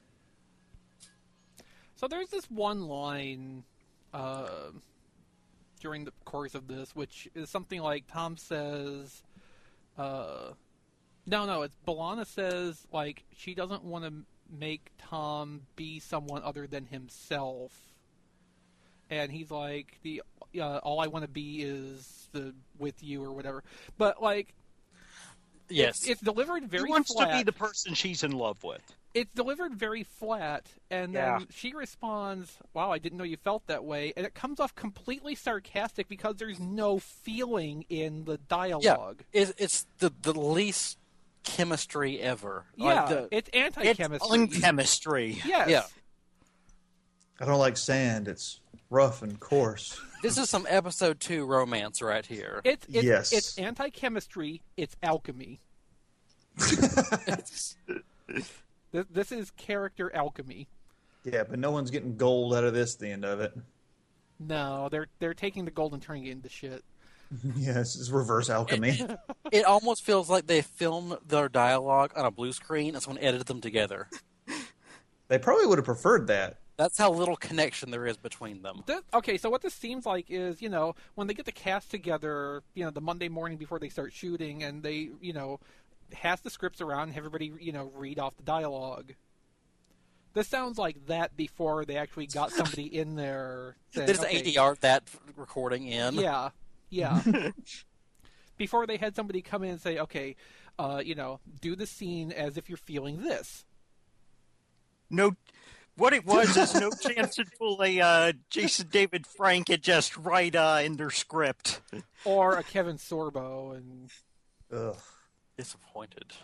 So there's this one line uh, during the course of this, which is something like Tom says, uh, no, no, it's B'Elanna says, like, she doesn't want to make Tom be someone other than himself. And he's like, the uh, all I want to be is the with you or whatever. But, like, Yes. it's, it's delivered very He wants flat. to be the person she's in love with. It's delivered very flat, and Yeah. then she responds, wow, I didn't know you felt that way. And it comes off completely sarcastic because there's no feeling in the dialogue. Yeah, it, it's the, the least chemistry ever. Yeah, Like the- it's It's anti-chemistry. unchemistry. Yes. Yeah. I don't like sand. It's rough and coarse. This is some episode two romance right here. It's, it's, Yes. it's anti-chemistry, it's alchemy. It's- This, this is character alchemy. Yeah, but no one's getting gold out of this at the end of it. No, they're they're taking the gold and turning it into shit. Yes, it's reverse alchemy. it almost feels like they filmed their dialogue on a blue screen and someone edited them together. They probably would have preferred that. That's how little connection there is between them. This, okay, so what this seems like is, you know, when they get the cast together, you know, the Monday morning before they start shooting, and they, you know, has the scripts around and everybody, you know, read off the dialogue. This sounds like that before they actually got somebody in there. Saying, There's okay, A D R that recording in. Yeah, yeah. Before they had somebody come in and say, okay, uh, you know, do the scene as if you're feeling this. No, what it was is no chance to pull a uh, Jason David Frank and just write uh, in their script. Or a Kevin Sorbo and... Ugh. Disappointed.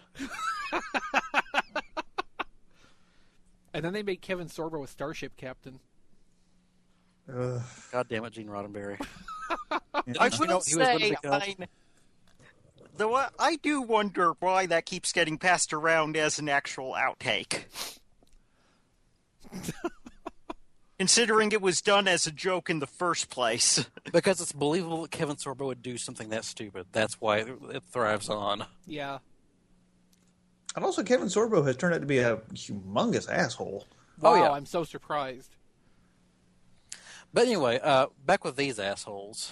And then they made Kevin Sorbo a Starship Captain. Ugh. God damn it, Gene Roddenberry. I You will know, he was gonna say, become- I, though I, I do wonder why that keeps getting passed around as an actual outtake. Considering it was done as a joke in the first place. Because it's believable that Kevin Sorbo would do something that stupid. That's why it, it thrives on. Yeah. And also, Kevin Sorbo has turned out to be a humongous asshole. Wow, Oh, yeah. I'm so surprised. But anyway, uh, back with these assholes.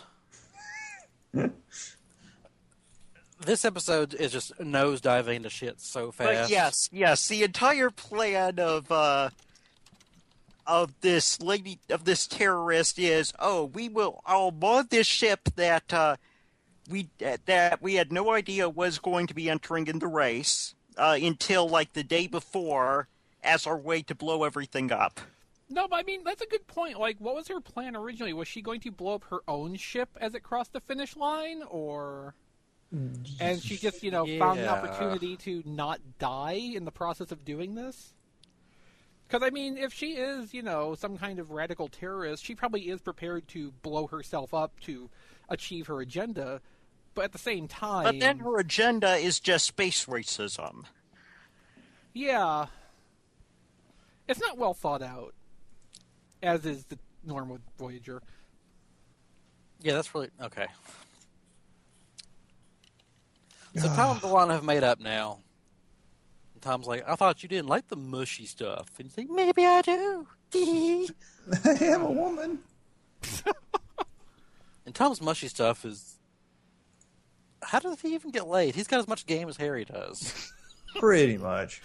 This episode is just nosediving into shit so fast. But yes, yes, the entire plan of uh, of this lady of this terrorist is, oh, we will I'll board this ship that uh, we that we had no idea was going to be entering in the race uh, until like the day before, as our way to blow everything up. No, but I mean, that's a good point. Like, what was her plan originally? Was she going to blow up her own ship as it crossed the finish line, or... And she just, you know, Yeah. found an opportunity to not die in the process of doing this? Because, I mean, if she is, you know, some kind of radical terrorist, she probably is prepared to blow herself up to achieve her agenda, but at the same time... But then her agenda is just space racism. Yeah. It's not well thought out, as is the norm with Voyager. Yeah, that's really... Okay. So Tom and Delana have made up now. And Tom's like, I thought you didn't like the mushy stuff. And he's like, maybe I do. I am a woman. And Tom's mushy stuff is... How does he even get laid? He's got as much game as Harry does. Pretty much.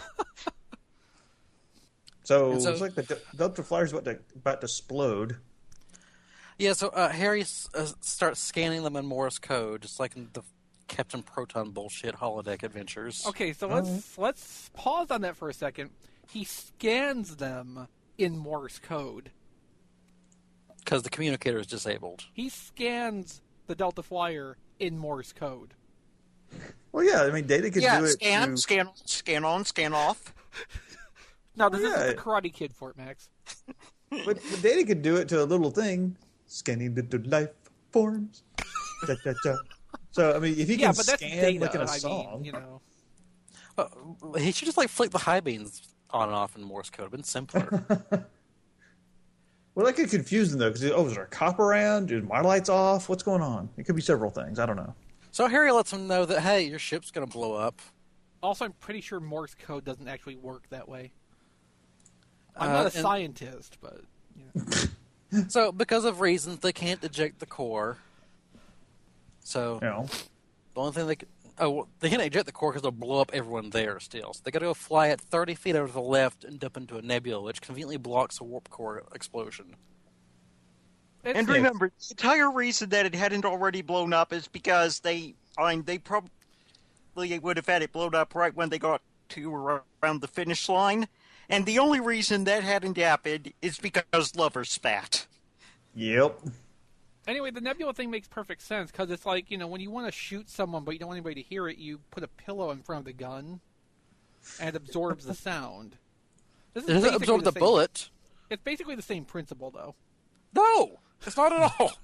So, And so- it's like the D- Delta Flyer's about to about to explode. Yeah, so uh, Harry s- uh, starts scanning them in Morse code, just like in the Captain Proton bullshit holodeck adventures. Okay, so let's let's pause on that for a second. He scans them in Morse code. Because the communicator is disabled. He scans the Delta Flyer in Morse code. Well, yeah, I mean, Data could Yeah, do it. scan, to- scan, scan on, scan off. Now, this Yeah. is the Karate Kid for it, Max. But, but Data could do it to a little thing, scanning the the life forms. Da, da, da. So, I mean, if he Yeah, can but that's scan data. like in a I song, mean, you know. Uh, he should just like flick the high beams on and off in Morse code. It'd been simpler. well, that could confuse them though, because oh, is there a cop around? Is my lights off? What's going on? It could be several things. I don't know. So Harry lets him know that, hey, your ship's going to blow up. Also, I'm pretty sure Morse code doesn't actually work that way. I'm Uh, not a and- scientist, but you know. So, because of reasons, they can't eject the core. So, You know, the only thing they can... Oh, well, they can't eject the core because they'll blow up everyone there still. So they got to go fly at thirty feet over to the left and dip into a nebula, which conveniently blocks a warp core explosion. It's- And remember, the entire reason that it hadn't already blown up is because they, I mean, they probably would have had it blown up right when they got to around the finish line. And the only reason that hadn't happened is because lovers spat. yep. Anyway, the nebula thing makes perfect sense because it's like, you know, when you want to shoot someone but you don't want anybody to hear it, you put a pillow in front of the gun and it absorbs the sound. This is It doesn't basically absorb the same- bullet. It's basically the same principle, though. No! It's not at all.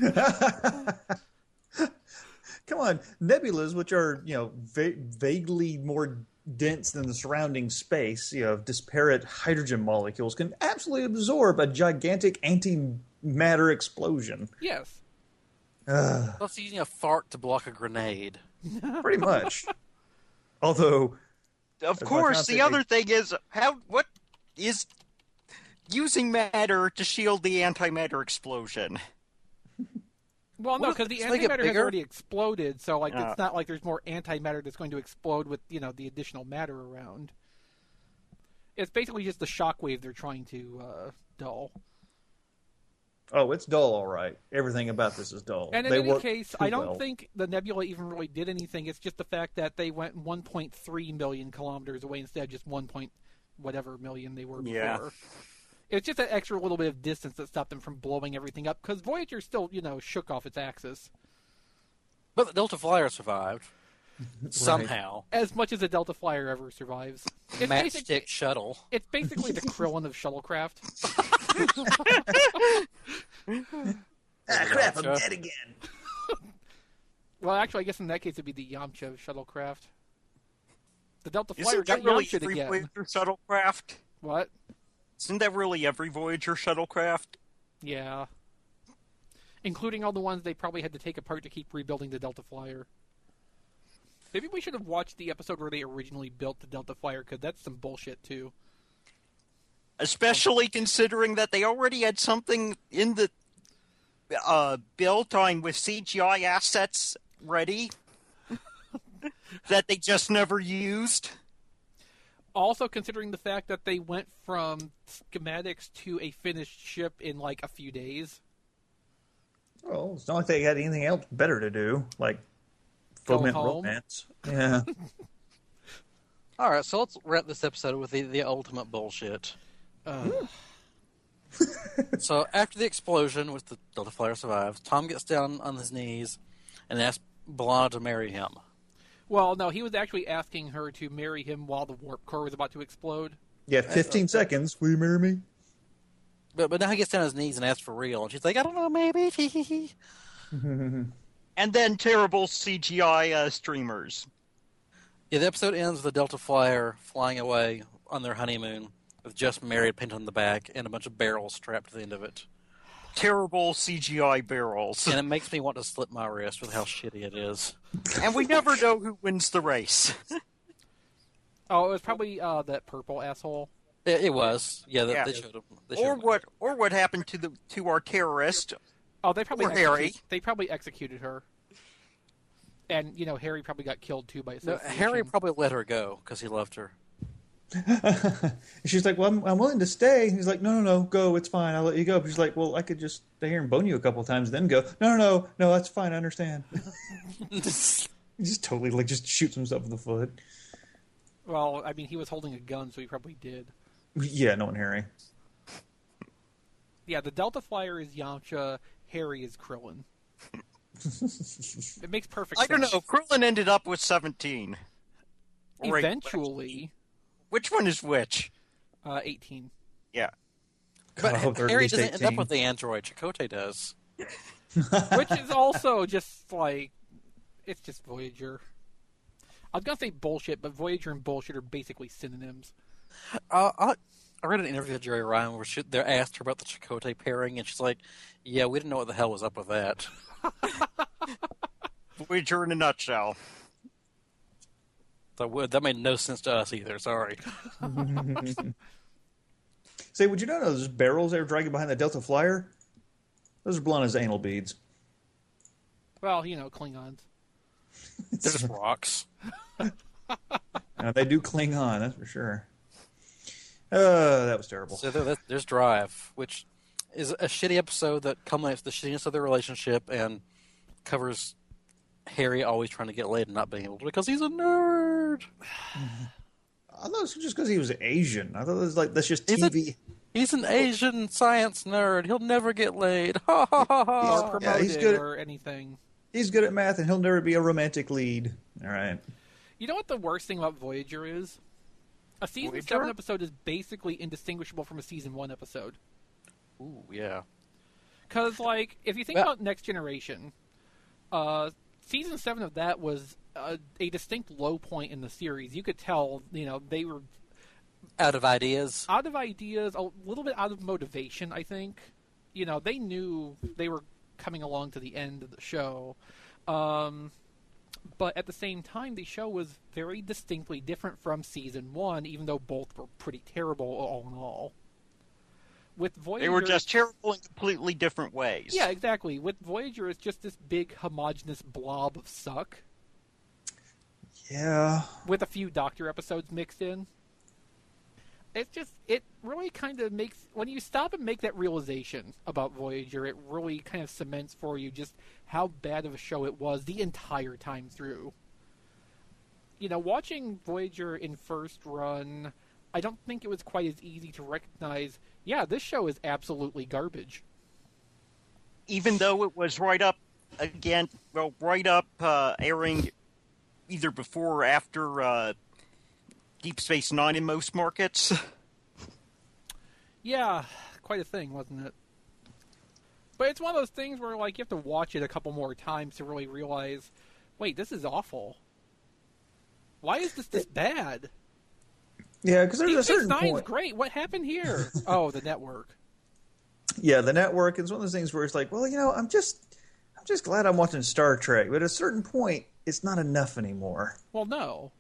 Come on, nebulas, which are you know va- vaguely more dense than the surrounding space, you know, disparate hydrogen molecules, can absolutely absorb a gigantic antimatter explosion. Yes. Plus using a fart to block a grenade. Pretty much. Although, Of As my course, fiance- the other thing is how what is using matter to shield the antimatter explosion. Well, no, What because the if- just make it antimatter has bigger? already exploded, so like Yeah. it's not like there's more antimatter that's going to explode with you know the additional matter around. It's basically just the shockwave they're trying to uh, dull. oh, it's dull, all right. Everything about this is dull. And in they any work case, too I don't well. think the nebula even really did anything. It's just the fact that they went one point three million kilometers away instead of just one point whatever million they were Yeah. before. It's just that extra little bit of distance that stopped them from blowing everything up because Voyager still, you know, shook off its axis. But the Delta Flyer survived. Somehow. As much as a Delta Flyer ever survives. It's, basic, Matchstick shuttle. it's basically the Krillin of shuttlecraft. Ah, crap! I'm Yamcha. dead again. Well, actually, I guess in that case it'd be the Yamcha of shuttlecraft. The Delta Flyer Isn't got that really Yamcha every again. Voyager shuttlecraft? What? Isn't that really every Voyager shuttlecraft? Yeah. Including all the ones they probably had to take apart to keep rebuilding the Delta Flyer. Maybe we should have watched the episode where they originally built the Delta Flyer, because that's some bullshit, too. Especially considering that they already had something in the uh, built on with C G I assets ready that they just never used. Also, considering the fact that they went from schematics to a finished ship in like a few days. Well, it's not like they had anything else better to do, like foment romance. Yeah. All right, so let's wrap this episode with the, the ultimate bullshit. Uh, So after the explosion, which the Delta Flyer survives, Tom gets down on his knees and asks B'Elanna to marry him. well, no, he was actually asking her to marry him while the warp core was about to explode. Yeah, fifteen seconds. Will you marry me? But but now he gets down on his knees and asks for real, and she's like, I don't know, maybe. And then terrible C G I uh, streamers. Yeah, the episode ends with the Delta Flyer flying away on their honeymoon with Just Married painted on the back and a bunch of barrels strapped to the end of it. Terrible C G I barrels. And it makes me want to slip my wrist with how shitty it is. And we never know who wins the race. Oh, it was probably uh, that purple asshole. It, it was. Yeah, they, Yeah. they showed him. They showed Or him. what or what happened to the to our terrorist. Oh, they probably Or execute- Harry. They probably executed her. And you know, Harry probably got killed too by No, association. Harry probably let her go because he loved her. She's like, well, I'm, I'm willing to stay. He's like, no, no, no, go. It's fine. I'll let you go. She's like, well, I could just stay here and bone you a couple of times, then go. No, no, no, no, that's fine. I understand. He just totally like just shoots himself in the foot. Well, I mean, he was holding a gun, so he probably did. Yeah, no one, Harry. Yeah, the Delta Flyer is Yamcha, Harry is Krillin. It makes perfect I sense. don't know. Krillin ended up with seventeen. Or Eventually, Which one is which? uh, eighteen. Yeah. But I hope they're at Harry least doesn't end up eighteen. with the android. Chakotay does. Which is also just like, it's just Voyager. I was going to say bullshit, but Voyager and bullshit are basically synonyms. Uh, I, I read an interview with Jerry Ryan where she, they asked her about the Chakotay pairing, and she's like, yeah, we didn't know what the hell was up with that. Voyager in a nutshell. That, would, that made no sense to us either, sorry. Say, would you know those barrels they were dragging behind the Delta Flyer? Those are B'Elanna's anal beads. Well, you know, Klingons. They're just rocks. Now, they do cling on, that's for sure. Uh, that was terrible. So there, there's Drive, which is a shitty episode that culminates the shittiness of their relationship and covers Harry always trying to get laid and not being able to because he's a nerd. I thought it was just because he was Asian. I thought it was like, that's just He's T a- V. He's an Asian science nerd. He'll never get laid. Ha ha ha Or ha. Yeah, promoted he's good at- or anything. He's good at math, and he'll never be a romantic lead. All right. You know what the worst thing about Voyager is? A season Voyager? seven episode is basically indistinguishable from a season one episode. Ooh, yeah. Because, like, if you think Well- about Next Generation, uh, season seven of that was a, a distinct low point in the series. You could tell, you know, they were Out of ideas. out of ideas, a little bit out of motivation, I think. You know, they knew they were coming along to the end of the show. Um, but at the same time, the show was very distinctly different from season one, even though both were pretty terrible all in all. With Voyager, They were just terrible in completely different ways. yeah, exactly. With Voyager, it's just this big homogenous blob of suck Yeah. with a few Doctor episodes mixed in. It's just, it really kind of makes, when you stop and make that realization about Voyager, it really kind of cements for you just how bad of a show it was the entire time through. You know, watching Voyager in first run, I don't think it was quite as easy to recognize, yeah, this show is absolutely garbage. Even though it was right up again, well, right up uh, airing either before or after uh, Deep Space Nine in most markets. Yeah, quite a thing, wasn't it? But it's one of those things where, like, you have to watch it a couple more times to really realize, wait, this is awful. Why is this this bad? Yeah, because there's Deep a Space certain Nine's point. great. What happened here? Oh, the network. Yeah, the network is one of those things where it's like, well, you know, I'm just, I'm just glad I'm watching Star Trek. But at a certain point, it's not enough anymore. Well, no.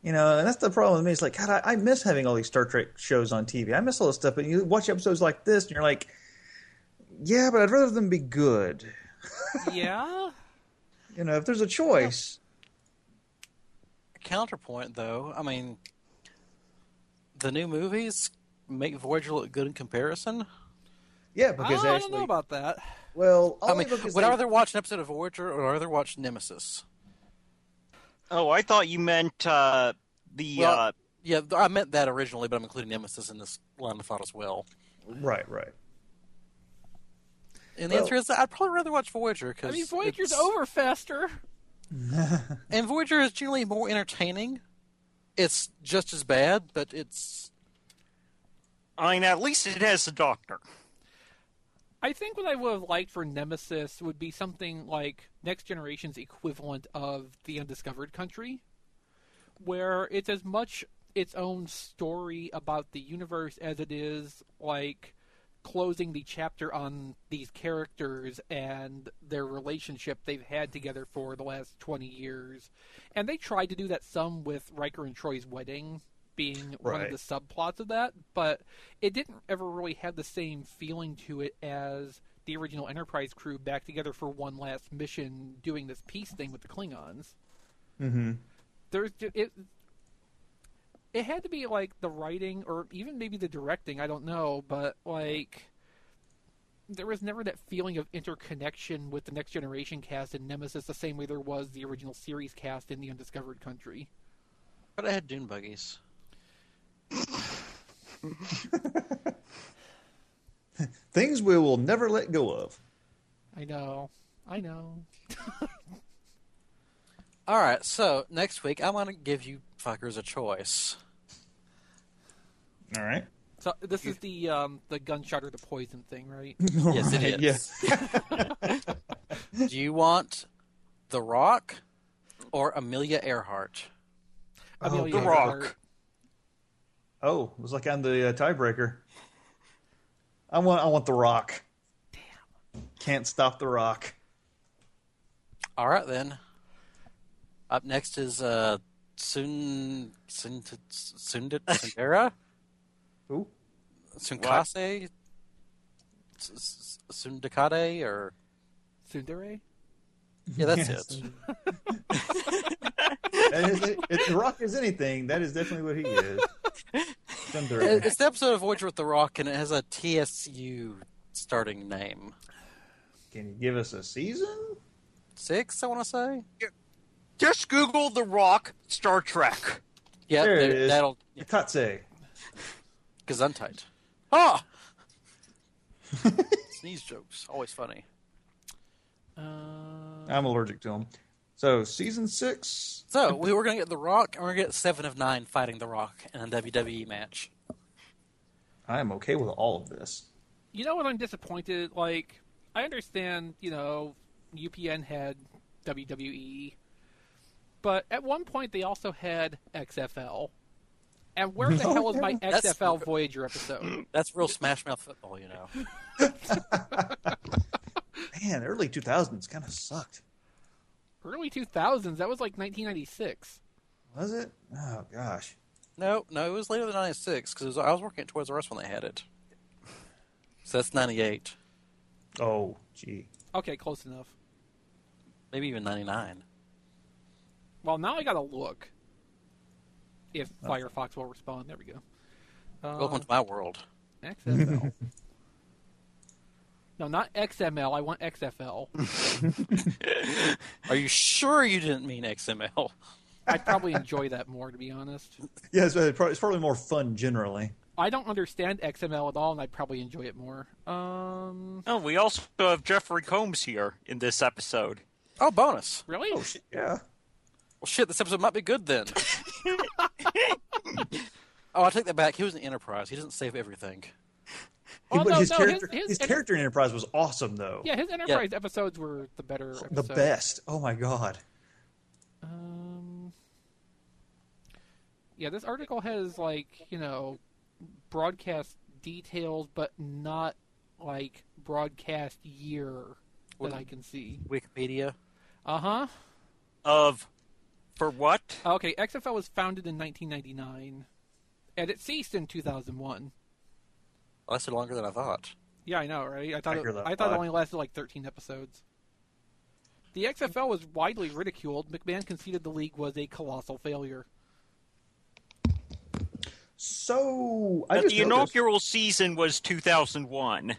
You know, and that's the problem with me. It's like, God, I, I miss having all these Star Trek shows on T V. I miss all this stuff. But you watch episodes like this, and you're like, yeah, but I'd rather them be good. Yeah. You know, if there's a choice. Counterpoint, though, I mean, the new movies make Voyager look good in comparison. Yeah, because I actually, don't know about that. well, I only mean, because would they- I rather watch an episode of Voyager or rather watch Nemesis? Oh, I thought you meant uh, the. Well, uh, Yeah, I meant that originally, but I'm including Nemesis in this line of thought as well. right, right. And the Well- answer is I'd probably rather watch Voyager because I mean, Voyager's over faster. and Voyager is generally more entertaining. It's just as bad, but it's I mean, at least it has the Doctor. I think what I would have liked for Nemesis would be something like Next Generation's equivalent of The Undiscovered Country, where it's as much its own story about the universe as it is like closing the chapter on these characters and their relationship they've had together for the last twenty years. And they tried to do that some with Riker and Troy's wedding being one Right. of the subplots of that, but it didn't ever really have the same feeling to it as the original Enterprise crew back together for one last mission doing this peace thing with the Klingons. Mm-hmm. There's ju- it it had to be like the writing or even maybe the directing, I don't know, but like there was never that feeling of interconnection with the Next Generation cast in Nemesis the same way there was the original series cast in The Undiscovered Country. but I had dune buggies. Things we will never let go of. I know. I know. All right, so next week I'm going to give you fuckers a choice. All right. So this is the um, the gunshot or the poison thing, right? Yes, it Right, is. yeah. Do you want The Rock or Amelia Earhart? Amelia The Rock. Earhart. Oh, it was like I'm the uh, tiebreaker. I want, I want the Rock. Damn. Can't stop the Rock. All right, then. Up next is uh, Sun Sun Sun Sundara Who? Sunkase S- S- Sundakade or Tsundere? yeah, that's Yes. it. That is it. If the Rock is anything, that is definitely what he is. Thunder. It's the episode of Voyager with the Rock, and it has a T S U starting name. Can you give us a season? Six, I want to say. Just Google The Rock Star Trek. Yeah, There it there- is. that'll Katse. Gesundheit. Ah, sneeze jokes, always funny. Uh, I'm allergic to him. So, season six. So we were going to get The Rock, and we're going to get Seven of Nine fighting The Rock in a W W E match. I am okay with all of this. you know what I'm disappointed? Like, I understand, you know, U P N had W W E, but at one point they also had X F L. And where the Oh, hell is my yeah. X F L Voyager episode? That's real Smash Mouth football, you know. Man, early two thousands kind of sucked. Early two thousands, that was like nineteen ninety-six. Was it? Oh, gosh. No, no, it was later than ninety-six, because I was working at Toys R Us when they had it. So that's ninety-eight. Oh, gee. Okay, close enough. Maybe even ninety-nine. Well, now I gotta look. If Firefox will respond. There we go. Uh, Welcome to my world. X F L. No, not X M L. I want X F L. Are you sure you didn't mean X M L? I'd probably enjoy that more, to be honest. Yeah, it's, it's probably more fun generally. I don't understand X M L at all, and I'd probably enjoy it more. Um, Oh, we also have Jeffrey Combs here in this episode. Oh, bonus. really? Oh, shit, yeah. Well, shit, this episode might be good then. Oh, I take that back. He was in Enterprise. He doesn't save everything. Oh, But no, his, no, character, his- his, his- character in Enterprise was awesome, though. Yeah, his Enterprise episodes were the better The episodes. best. Oh, my God. Um, yeah, this article has, like, you know, broadcast details, but not, like, broadcast year that What- I can see. Wikipedia. Uh-huh. Of For what? Okay, X F L was founded in nineteen ninety-nine, and it ceased in two thousand one. Lasted longer than I thought. Yeah, I know, right? I thought I it, hear that I thought it lot. only lasted like thirteen episodes. The X F L was widely ridiculed. McMahon conceded the league was a colossal failure. So I But just the noticed- inaugural season was two thousand one.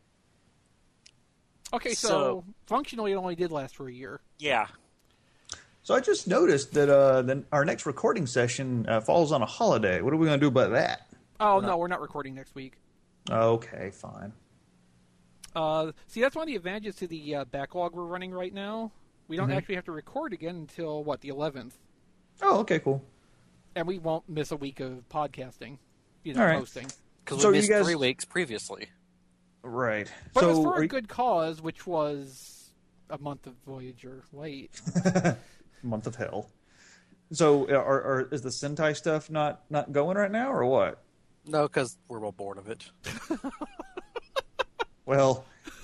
Okay, so, So- functionally it only did last for a year. Yeah. So I just noticed that uh, then our next recording session uh, falls on a holiday. What are we going to do about that? Oh, no, we're not recording next week. Okay, fine. Uh, see, that's one of the advantages to the uh, backlog we're running right now. We don't Mhm. actually have to record again until, what, the eleventh? Oh, okay, cool. And we won't miss a week of podcasting, you know, All right. posting. Because So we you missed guys- three weeks previously. Right. But so it was for are a you- good cause, which was a month of Voyager. Wait. month of hell. So are, are is the Sentai stuff not not going right now or what? No, because we're all bored of it. Well,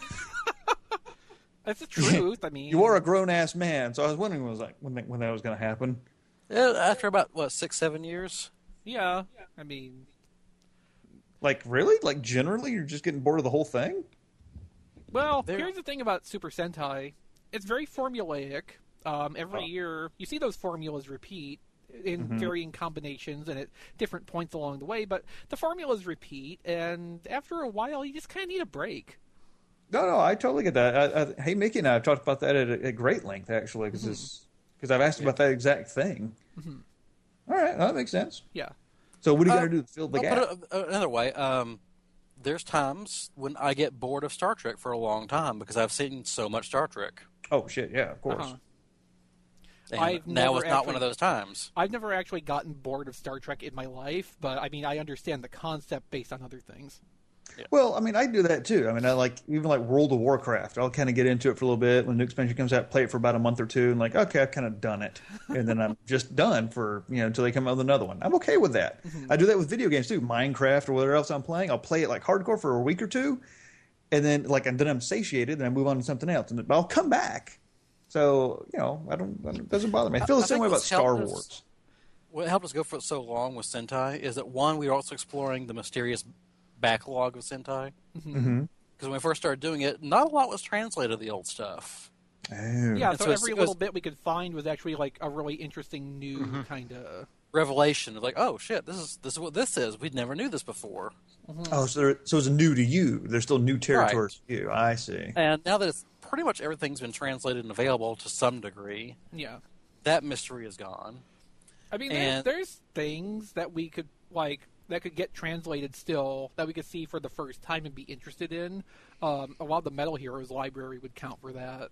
That's the truth. I mean, you are a grown ass man, so I was wondering when was like when that, when that was going to happen. Yeah, after about, what, six, seven years? Yeah. I mean, Like really? Like generally, you're just getting bored of the whole thing? well, There- here's the thing about Super Sentai. It's very formulaic. Um, every Oh. year, you see those formulas repeat in Mhm. varying combinations and at different points along the way, but the formulas repeat, and after a while, you just kind of need a break. No, no, I totally get that. I, I, hey, Mickey and I have talked about that at, a, at great length actually, because because I've asked about that exact thing. Mhm. All right, that makes sense. Yeah. So what are you Uh, going to do to fill the I'll gap? put it another way. Um, there's times when I get bored of Star Trek for a long time because I've seen so much Star Trek. Oh shit, yeah, of course. Uh-huh. And I've now never is not one actually- of those times. I've never actually gotten bored of Star Trek in my life, but I mean, I understand the concept based on other things. Well, I mean, I do that too. I mean, I like even like World of Warcraft. I'll kind of get into it for a little bit when the new expansion comes out, play it for about a month or two, and like, okay, I've kind of done it, and then I'm just done for you know until they come out with another one. I'm okay with that. I do that with video games too, Minecraft or whatever else I'm playing. I'll play it like hardcore for a week or two, and then like and then I'm satiated, and I move on to something else, and but I'll come back. So you know, I don't. It doesn't bother me. I feel the I same think way about what's Star helped us- Wars. What helped us go for so long with Sentai is that, one, we were also exploring the mysterious backlog of Sentai. Mm-hmm. Because when we first started doing it, not a lot was translated of the old stuff. Oh. Yeah, And so, so it's- every it little was- bit we could find was actually like a really interesting new Mm-hmm. kind of. Revelation of like, oh shit, this is this is what this is. We never knew this before. Oh, so there, so it's new to you. There's still new territory Right. to you. I see. And now that it's pretty much everything's been translated and available to some degree, Yeah. that mystery is gone. I mean, And- there's, there's things that we could like that could get translated still that we could see for the first time and be interested in. Um, a lot of the Metal Heroes library would count for that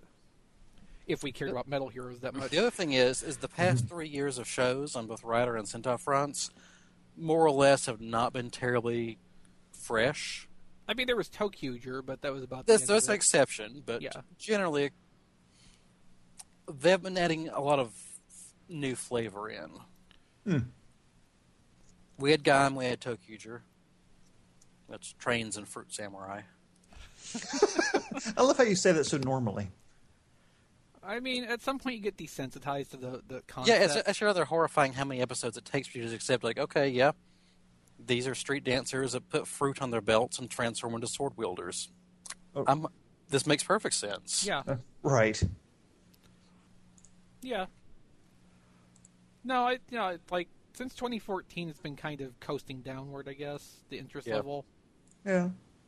if we cared about Metal Heroes that much. The other thing is, is the past three years of shows on both Rider and Sentai fronts, more or less, have not been terribly fresh. I mean, there was Tokyuger, but that was about the That's, end that's of an it. exception, but Yeah. generally, they've been adding a lot of new flavor in. Hmm. We had Gaim, we had Tokyuger. That's Trains and Fruit Samurai. I love how you say that so normally. I mean, at some point you get desensitized to the the Yeah, concept. it's, it's rather horrifying how many episodes it takes for you to accept, like, okay, yeah, these are street dancers that put fruit on their belts and transform into sword wielders. Oh. I'm, this makes perfect sense. yeah, Uh, right. yeah. No, I you know it's like since twenty fourteen, it's been kind of coasting downward. I guess the interest Yeah. level. Yeah.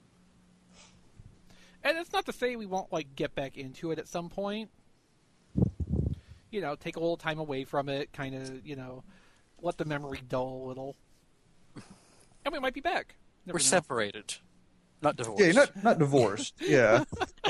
And it's not to say we won't like get back into it at some point. You know, take a little time away from it, kind of, you know, let the memory dull a little, and we might be back. Never We're know. separated, not divorced. Yeah, not not divorced. Yeah.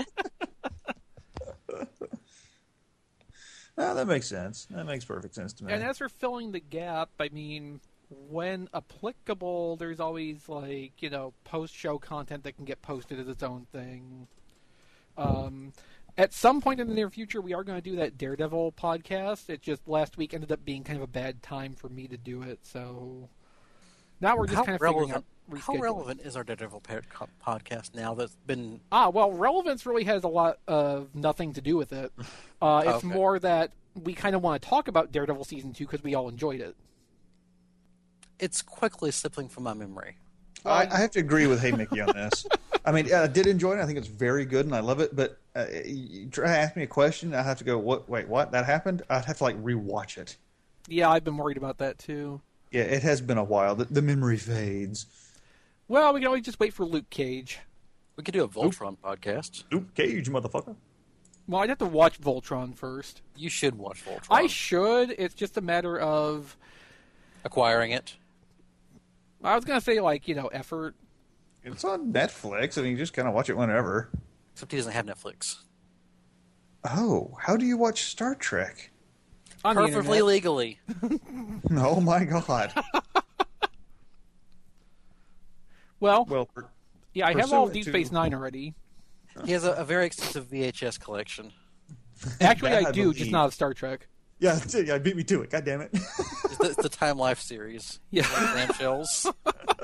No, that makes sense. That makes perfect sense to me. And as for filling the gap, I mean, when applicable, there's always like you know post-show content that can get posted as its own thing. Um, at some point in the near future, we are going to do that Daredevil podcast. It just last week ended up being kind of a bad time for me to do it, so now we're just how kind of figuring relevant, out how rescheduling. relevant is our Daredevil pa- co- podcast now that's been... Ah, well, relevance really has a lot of nothing to do with it. Uh, it's Okay. more that we kind of want to talk about Daredevil season two because we all enjoyed it. It's quickly slipping from my memory. I, I have to agree with Hey Mickey on this. I mean, I did enjoy it. I think it's very good, and I love it. But uh, you try to ask me a question, I have to go, "What? Wait, what? That happened?" I'd have to like rewatch it. Yeah, I've been worried about that too. Yeah, it has been a while. The, the memory fades. Well, we can always just wait for Luke Cage. We could do a Voltron podcast. Luke Cage, motherfucker. Well, I'd have to watch Voltron first. You should watch Voltron. I should. It's just a matter of acquiring it. I was gonna say, like, you know, effort. It's on Netflix. I mean, you just kind of watch it whenever. Except he doesn't have Netflix. Oh, how do you watch Star Trek? On the Perfectly internet. legally. Oh my god. Well, Well, per- yeah, I have all of pursuant Deep to- Space Nine already. He has a, a very extensive V H S collection. Actually, That I I do, just believe. not of Star Trek. yeah, that's it. Yeah, beat me to it. God damn it. It's the, it's the Time Life series. Yeah. Like clamshells.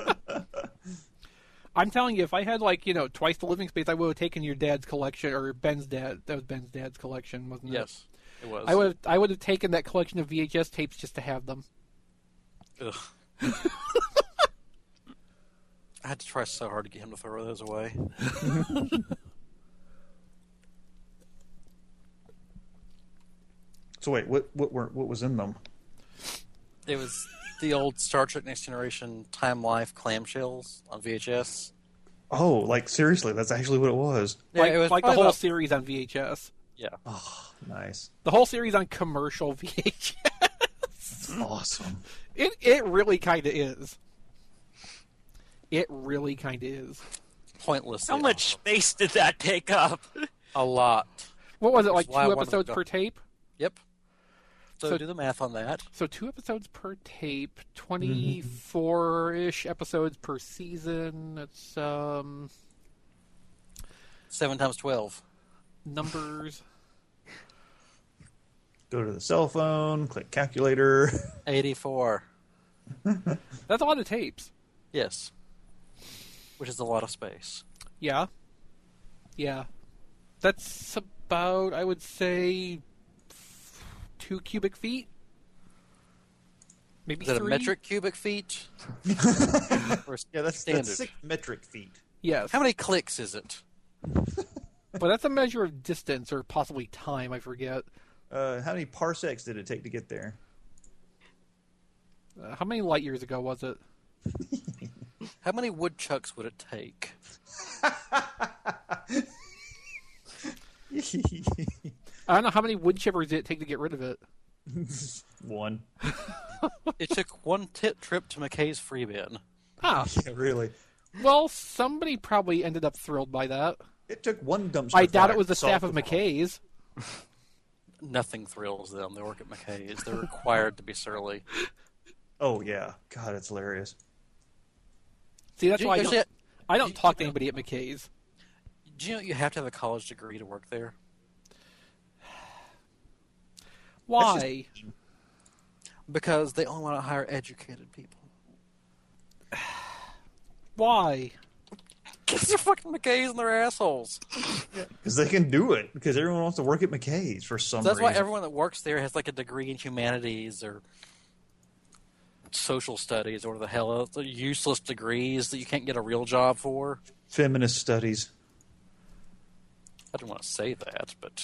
I'm telling you, if I had, like, you know, twice the living space, I would have taken your dad's collection, or Ben's dad. That was Ben's dad's collection, wasn't it? Yes, it was. I would have, I would have taken that collection of V H S tapes just to have them. Ugh. I had to try so hard to get him to throw those away. So wait, what what were what was in them? It was the old Star Trek Next Generation Time Life clamshells on V H S. Oh, like seriously, that's actually what it was. Yeah, like it was like the probably whole about- series on V H S. Yeah. Nice. The whole series on commercial V H S. Awesome. It it really kind of is. It really kind of is. Pointless. How much space did that take up? A lot. What was it, Which like is why I two wanted to episodes go- per tape? Yep. So, So- do the math on that. So two episodes per tape, twenty-four-ish episodes per season. That's um Seven times twelve. numbers. Go to the cell phone, click calculator. Eighty-four. That's a lot of tapes. Yes. Which is a lot of space. Yeah. Yeah. That's about, I would say, two cubic feet. Maybe Is that a three? metric cubic feet? Or Yeah, that's, standard? that's six metric feet. Yes. How many clicks is it? But that's a measure of distance or possibly time, I forget. Uh, how many parsecs did it take to get there? Uh, how many light years ago was it? How many woodchucks would it take? I don't know how many wood chippers did it take to get rid of it. One. It took one tit trip to McKay's free bin. Huh. Yeah, really. Well, somebody probably ended up thrilled by that. It took one dumpster. I doubt fire it was to the staff solve of the problem. McKay's. Nothing thrills them. They work at McKay's. They're required to be surly. Oh yeah, God, it's hilarious. See, that's Do you why I actually- don't, I don't you- talk to anybody at McKay's. Do you know you have to have a college degree to work there? Why? Because they only want to hire educated people. Why? Because they're fucking McKay's and they're assholes. Because they can do it. Because everyone wants to work at McKay's for some So that's reason. why everyone that works there has like a degree in humanities or social studies or whatever the hell else. They're useless degrees that you can't get a real job for. Feminist studies. I didn't want to say that, but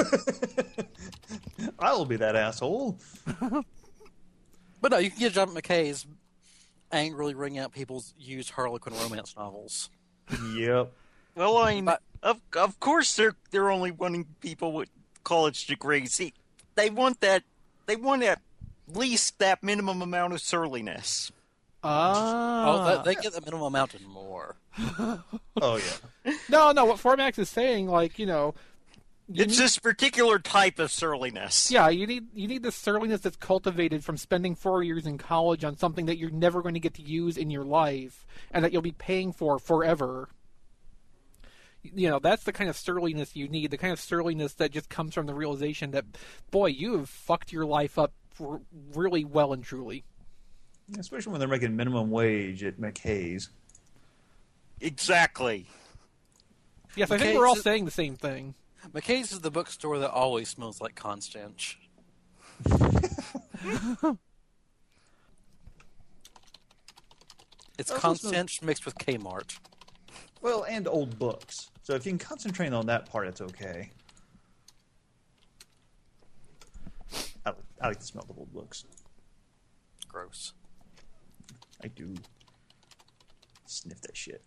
I'll be that asshole. but no, you can get a job at McKay's angrily wringing out people's used Harlequin romance novels. Yep. Well, I mean, But- of of course they're they're only wanting people with college degrees. See, they want that. They want at least that minimum amount of surliness. Ah. Oh, that, they get the minimum amount and more. Oh yeah. No, no, what Formax is saying, like, you know... You It's need, this particular type of surliness. yeah, you need you need the surliness that's cultivated from spending four years in college on something that you're never going to get to use in your life and that you'll be paying for forever. You know, that's the kind of surliness you need, the kind of surliness that just comes from the realization that, boy, you have fucked your life up r- really well and truly. Especially when they're making minimum wage at McKay's. Exactly. Yes, I think Okay, we're all so- saying the same thing. McKay's is the bookstore that always smells like Constanch. It's Oh, Constance mixed with Kmart. Well, and old books. So if you can concentrate on that part, it's okay. I, I like the smell of old books. Gross. I do. Sniff that shit.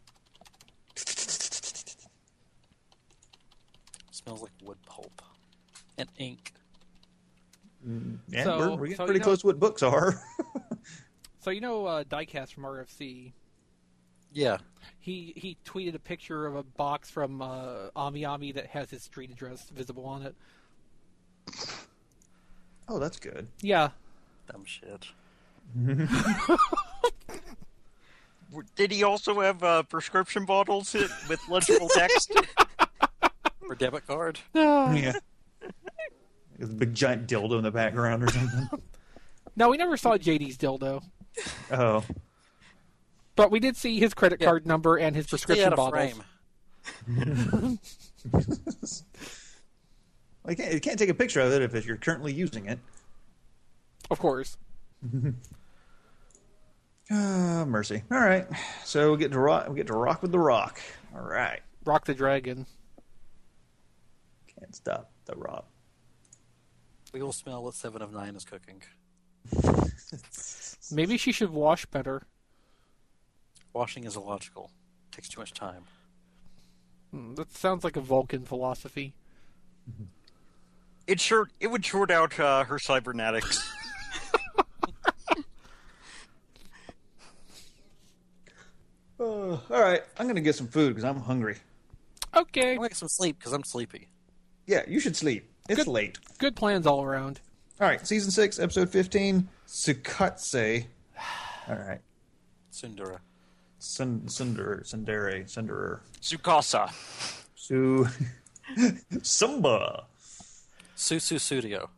Smells like wood pulp and ink. Yeah, So- we're, we're getting so, pretty you know- close to what books are. So you know uh, Diecast from R F C. Yeah. He he tweeted a picture of a box from uh, Ami Ami that has his street address visible on it. Oh, that's good. Yeah. Dumb shit. Did he also have uh, prescription bottles with legible text? Or debit card. Yeah. With a big giant dildo in the background or something. No, we never saw J D's dildo, Oh. but we did see his credit Yeah. card number and his Stay prescription out of bottles. frame. Well, you, can't, you can't take a picture of it if you're currently using it. Of course. Ah, mercy. All right. So we get to rock. We get to rock with the rock. All right. Rock the Dragon. Can't stop the rock. We will smell what Seven of Nine is cooking. Maybe she should wash better. Washing is illogical. Takes too much time. Hmm, that sounds like a Vulcan philosophy. It sure it would short out uh, her cybernetics. Uh, all right. I'm gonna get some food because I'm hungry. Okay. I'm gonna get some sleep because I'm sleepy. Yeah, you should sleep. It's Good. late. Good plans all around. All right. Season six, episode fifteen. Tsukatse. All right. Sundara. Sun, Sundar, Sundere, Sunderer. Tsukasa. Su. Sumba. Susu Studio.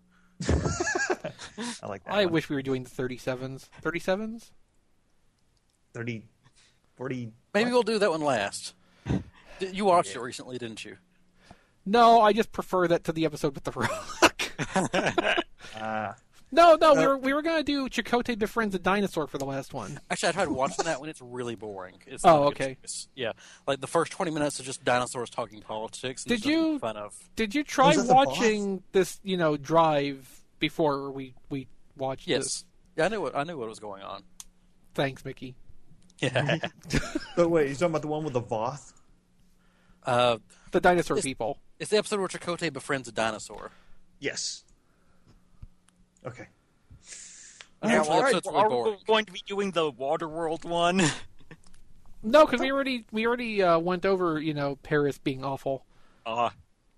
I like that. I one. wish we were doing the thirty-sevens. thirty-sevens? thirty, forty. Maybe we'll do that one last. D- You watched it recently, didn't you? No, I just prefer that to the episode with The Rock. Ah. no, no, we Uh, were we were gonna do Chakotay befriends a dinosaur for the last one. Actually, I tried watching that one. It's really boring. It's Oh, not a good okay. choice. Yeah, like the first twenty minutes is just dinosaurs talking politics. And Did there's nothing you- Fun of. Did you try Was that the watching this, you know, Drive before we we watched Yes. this? Yeah, I knew what I knew what was going on. Thanks, Mickey. Yeah. But wait, you're talking about the one with the Voth? uh, The dinosaur Yes. people. it's the episode where Chakotay befriends a dinosaur. Yes. Okay. Yeah, Unfortunately, are, the episode's really are we boring. going to be doing the Waterworld one? No, because we already we already uh, went over, you know, Paris being awful. Uh,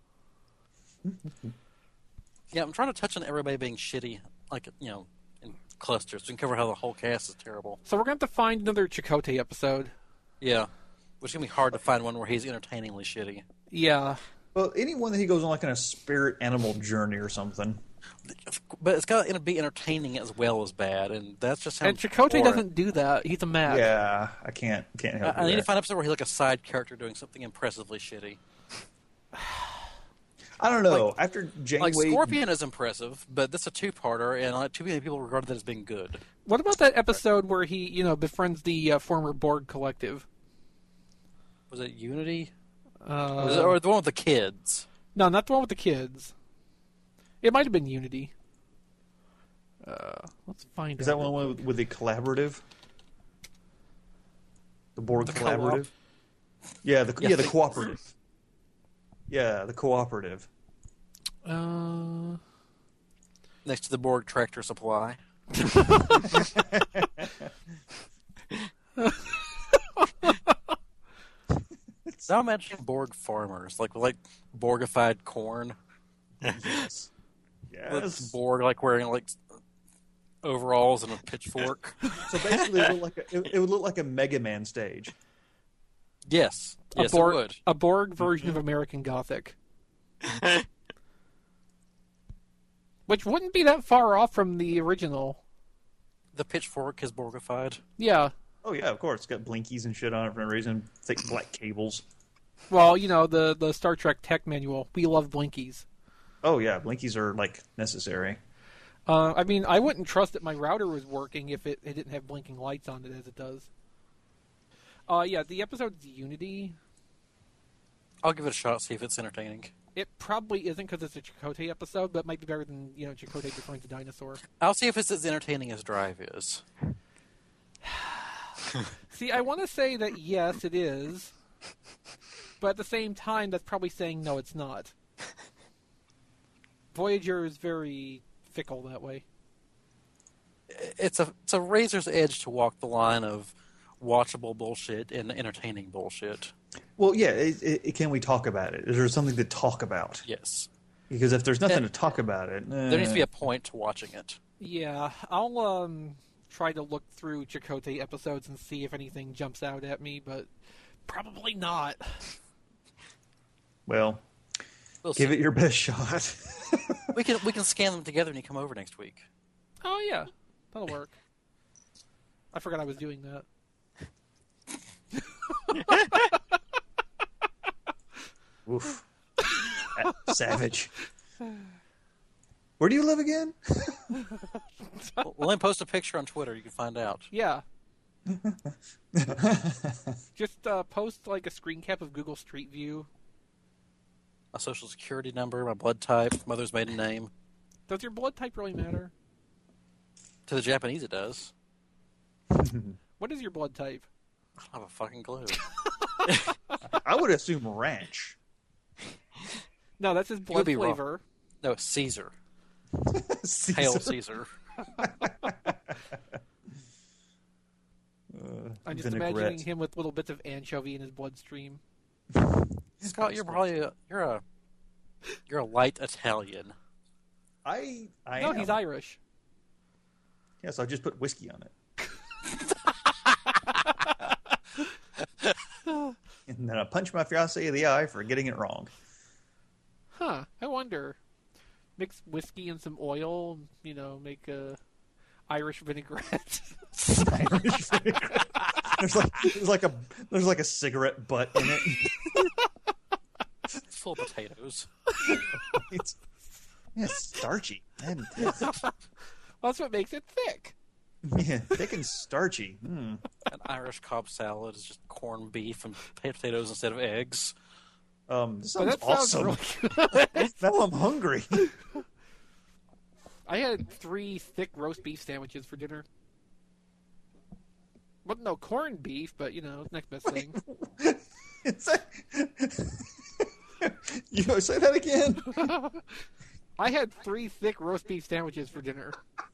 Yeah, I'm trying to touch on everybody being shitty, like you know, in clusters. We can cover how the whole cast is terrible. So we're going to have to find another Chakotay episode. Yeah, which is gonna be hard to find one where he's entertainingly shitty. Yeah. Well, anyone that he goes on like on a spirit animal journey or something. But it's got to be entertaining as well as bad, and that's just how. And Chakotay doesn't do that. He's a Mac. Yeah, I can't can't I, help. I with need to that. find an episode where he's like a side character doing something impressively shitty. I don't know. like- After Janeway, Like Scorpion is impressive, but this is a two-parter, and like, too many people regard that as being good. What about that episode where he, you know, befriends the uh, former Borg collective? Was it Unity? Uh, Was it, or the one with the kids? No, not the one with the kids. It might have been Unity. Uh, let's find is out. that one with, with the collaborative? The Borg The collaborative. Yeah, the Yeah, yeah the the- cooperative. Yeah, the cooperative. Uh, Next to the Borg Tractor Supply. Now I'm imagining Borg farmers, like like Borgified corn. Yes. With Yes. Borg like wearing like overalls and a pitchfork. So basically, it would look like a, it, it would look like a Mega Man stage. Yes, yes, a Borg, it would. a Borg version of American Gothic, which wouldn't be that far off from the original. The pitchfork is Borgified. Yeah. Oh yeah, of course. It's got blinkies and shit on it for no reason. Thick black cables. Well, you know, the, the Star Trek tech manual. We love blinkies. Oh yeah, blinkies are like necessary. Uh, I mean, I wouldn't trust that my router was working if it, it didn't have blinking lights on it as it does. Uh, yeah, the episode's Unity. I'll give it a shot, see if it's entertaining. It probably isn't because it's a Chakotay episode, but it might be better than, you know, Chakotay destroys a dinosaur. I'll see if it's as entertaining as Drive is. See, I want to say that yes, it is, but at the same time, that's probably saying no, it's not. Voyager is very fickle that way. It's a it's a razor's edge to walk the line of watchable bullshit and entertaining bullshit. Well, yeah. It, it, can we talk about it? Is there something to talk about? Yes. Because if there's nothing And to talk about it, eh. there needs to be a point to watching it. Yeah, I'll um try to look through Chakotay episodes and see if anything jumps out at me, but probably not. Well, We'll give see. it your best shot. We can we can scan them together when you come over next week. Oh yeah, that'll work. I forgot I was doing that. Oof. Savage. Where do you live again? Well, let me post a picture on Twitter. You can find out. Yeah. Just uh, post like a screen cap of Google Street View. My social security number, my blood type, mother's maiden name. Does your blood type really matter? To the Japanese, it does. What is your blood type? I don't have a fucking clue. I would assume ranch. No, that's his blood be wrong. flavor. No, it's Caesar. Caesar. Hail Caesar. Uh, I'm just vinaigrette. imagining him with little bits of anchovy in his bloodstream. Scott, you're probably a, you're a you're a light Italian. I, I no, am. he's Irish. Yes, I just put whiskey on it. And then I punch my fiancée in the eye for getting it wrong. Huh, I wonder. Mix whiskey and some oil, you know, make a Irish vinaigrette. Irish vinaigrette. There's like there's like a there's like a cigarette butt in it. It's full of potatoes. It's yeah, starchy. And, Well, that's what makes it thick. yeah, thick and starchy. Mm. An Irish Cobb salad is just corned beef and potatoes instead of eggs. Um, this But sounds that sounds awesome. really good. Now I'm hungry. I had three thick roast beef sandwiches for dinner. Well, no corned beef, but you know, next best thing. Is that... You know, say that again. I had three thick roast beef sandwiches for dinner.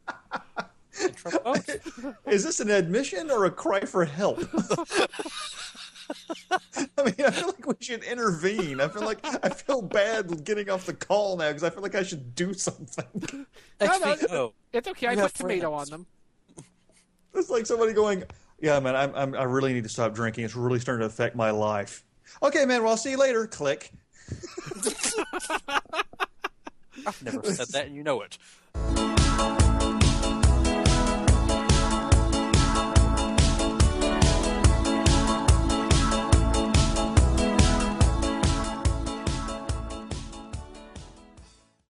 Is this an admission or a cry for help? I mean, I feel like we should intervene. I feel like I feel bad getting off the call now because I feel like I should do something. No, no, Oh, it's okay. I You put have tomato friends. on them. It's like somebody going, "Yeah, man, I'm, I'm I really need to stop drinking. It's really starting to affect my life." Okay, man. Well, I'll see you later. Click. I've never said that, and you know it.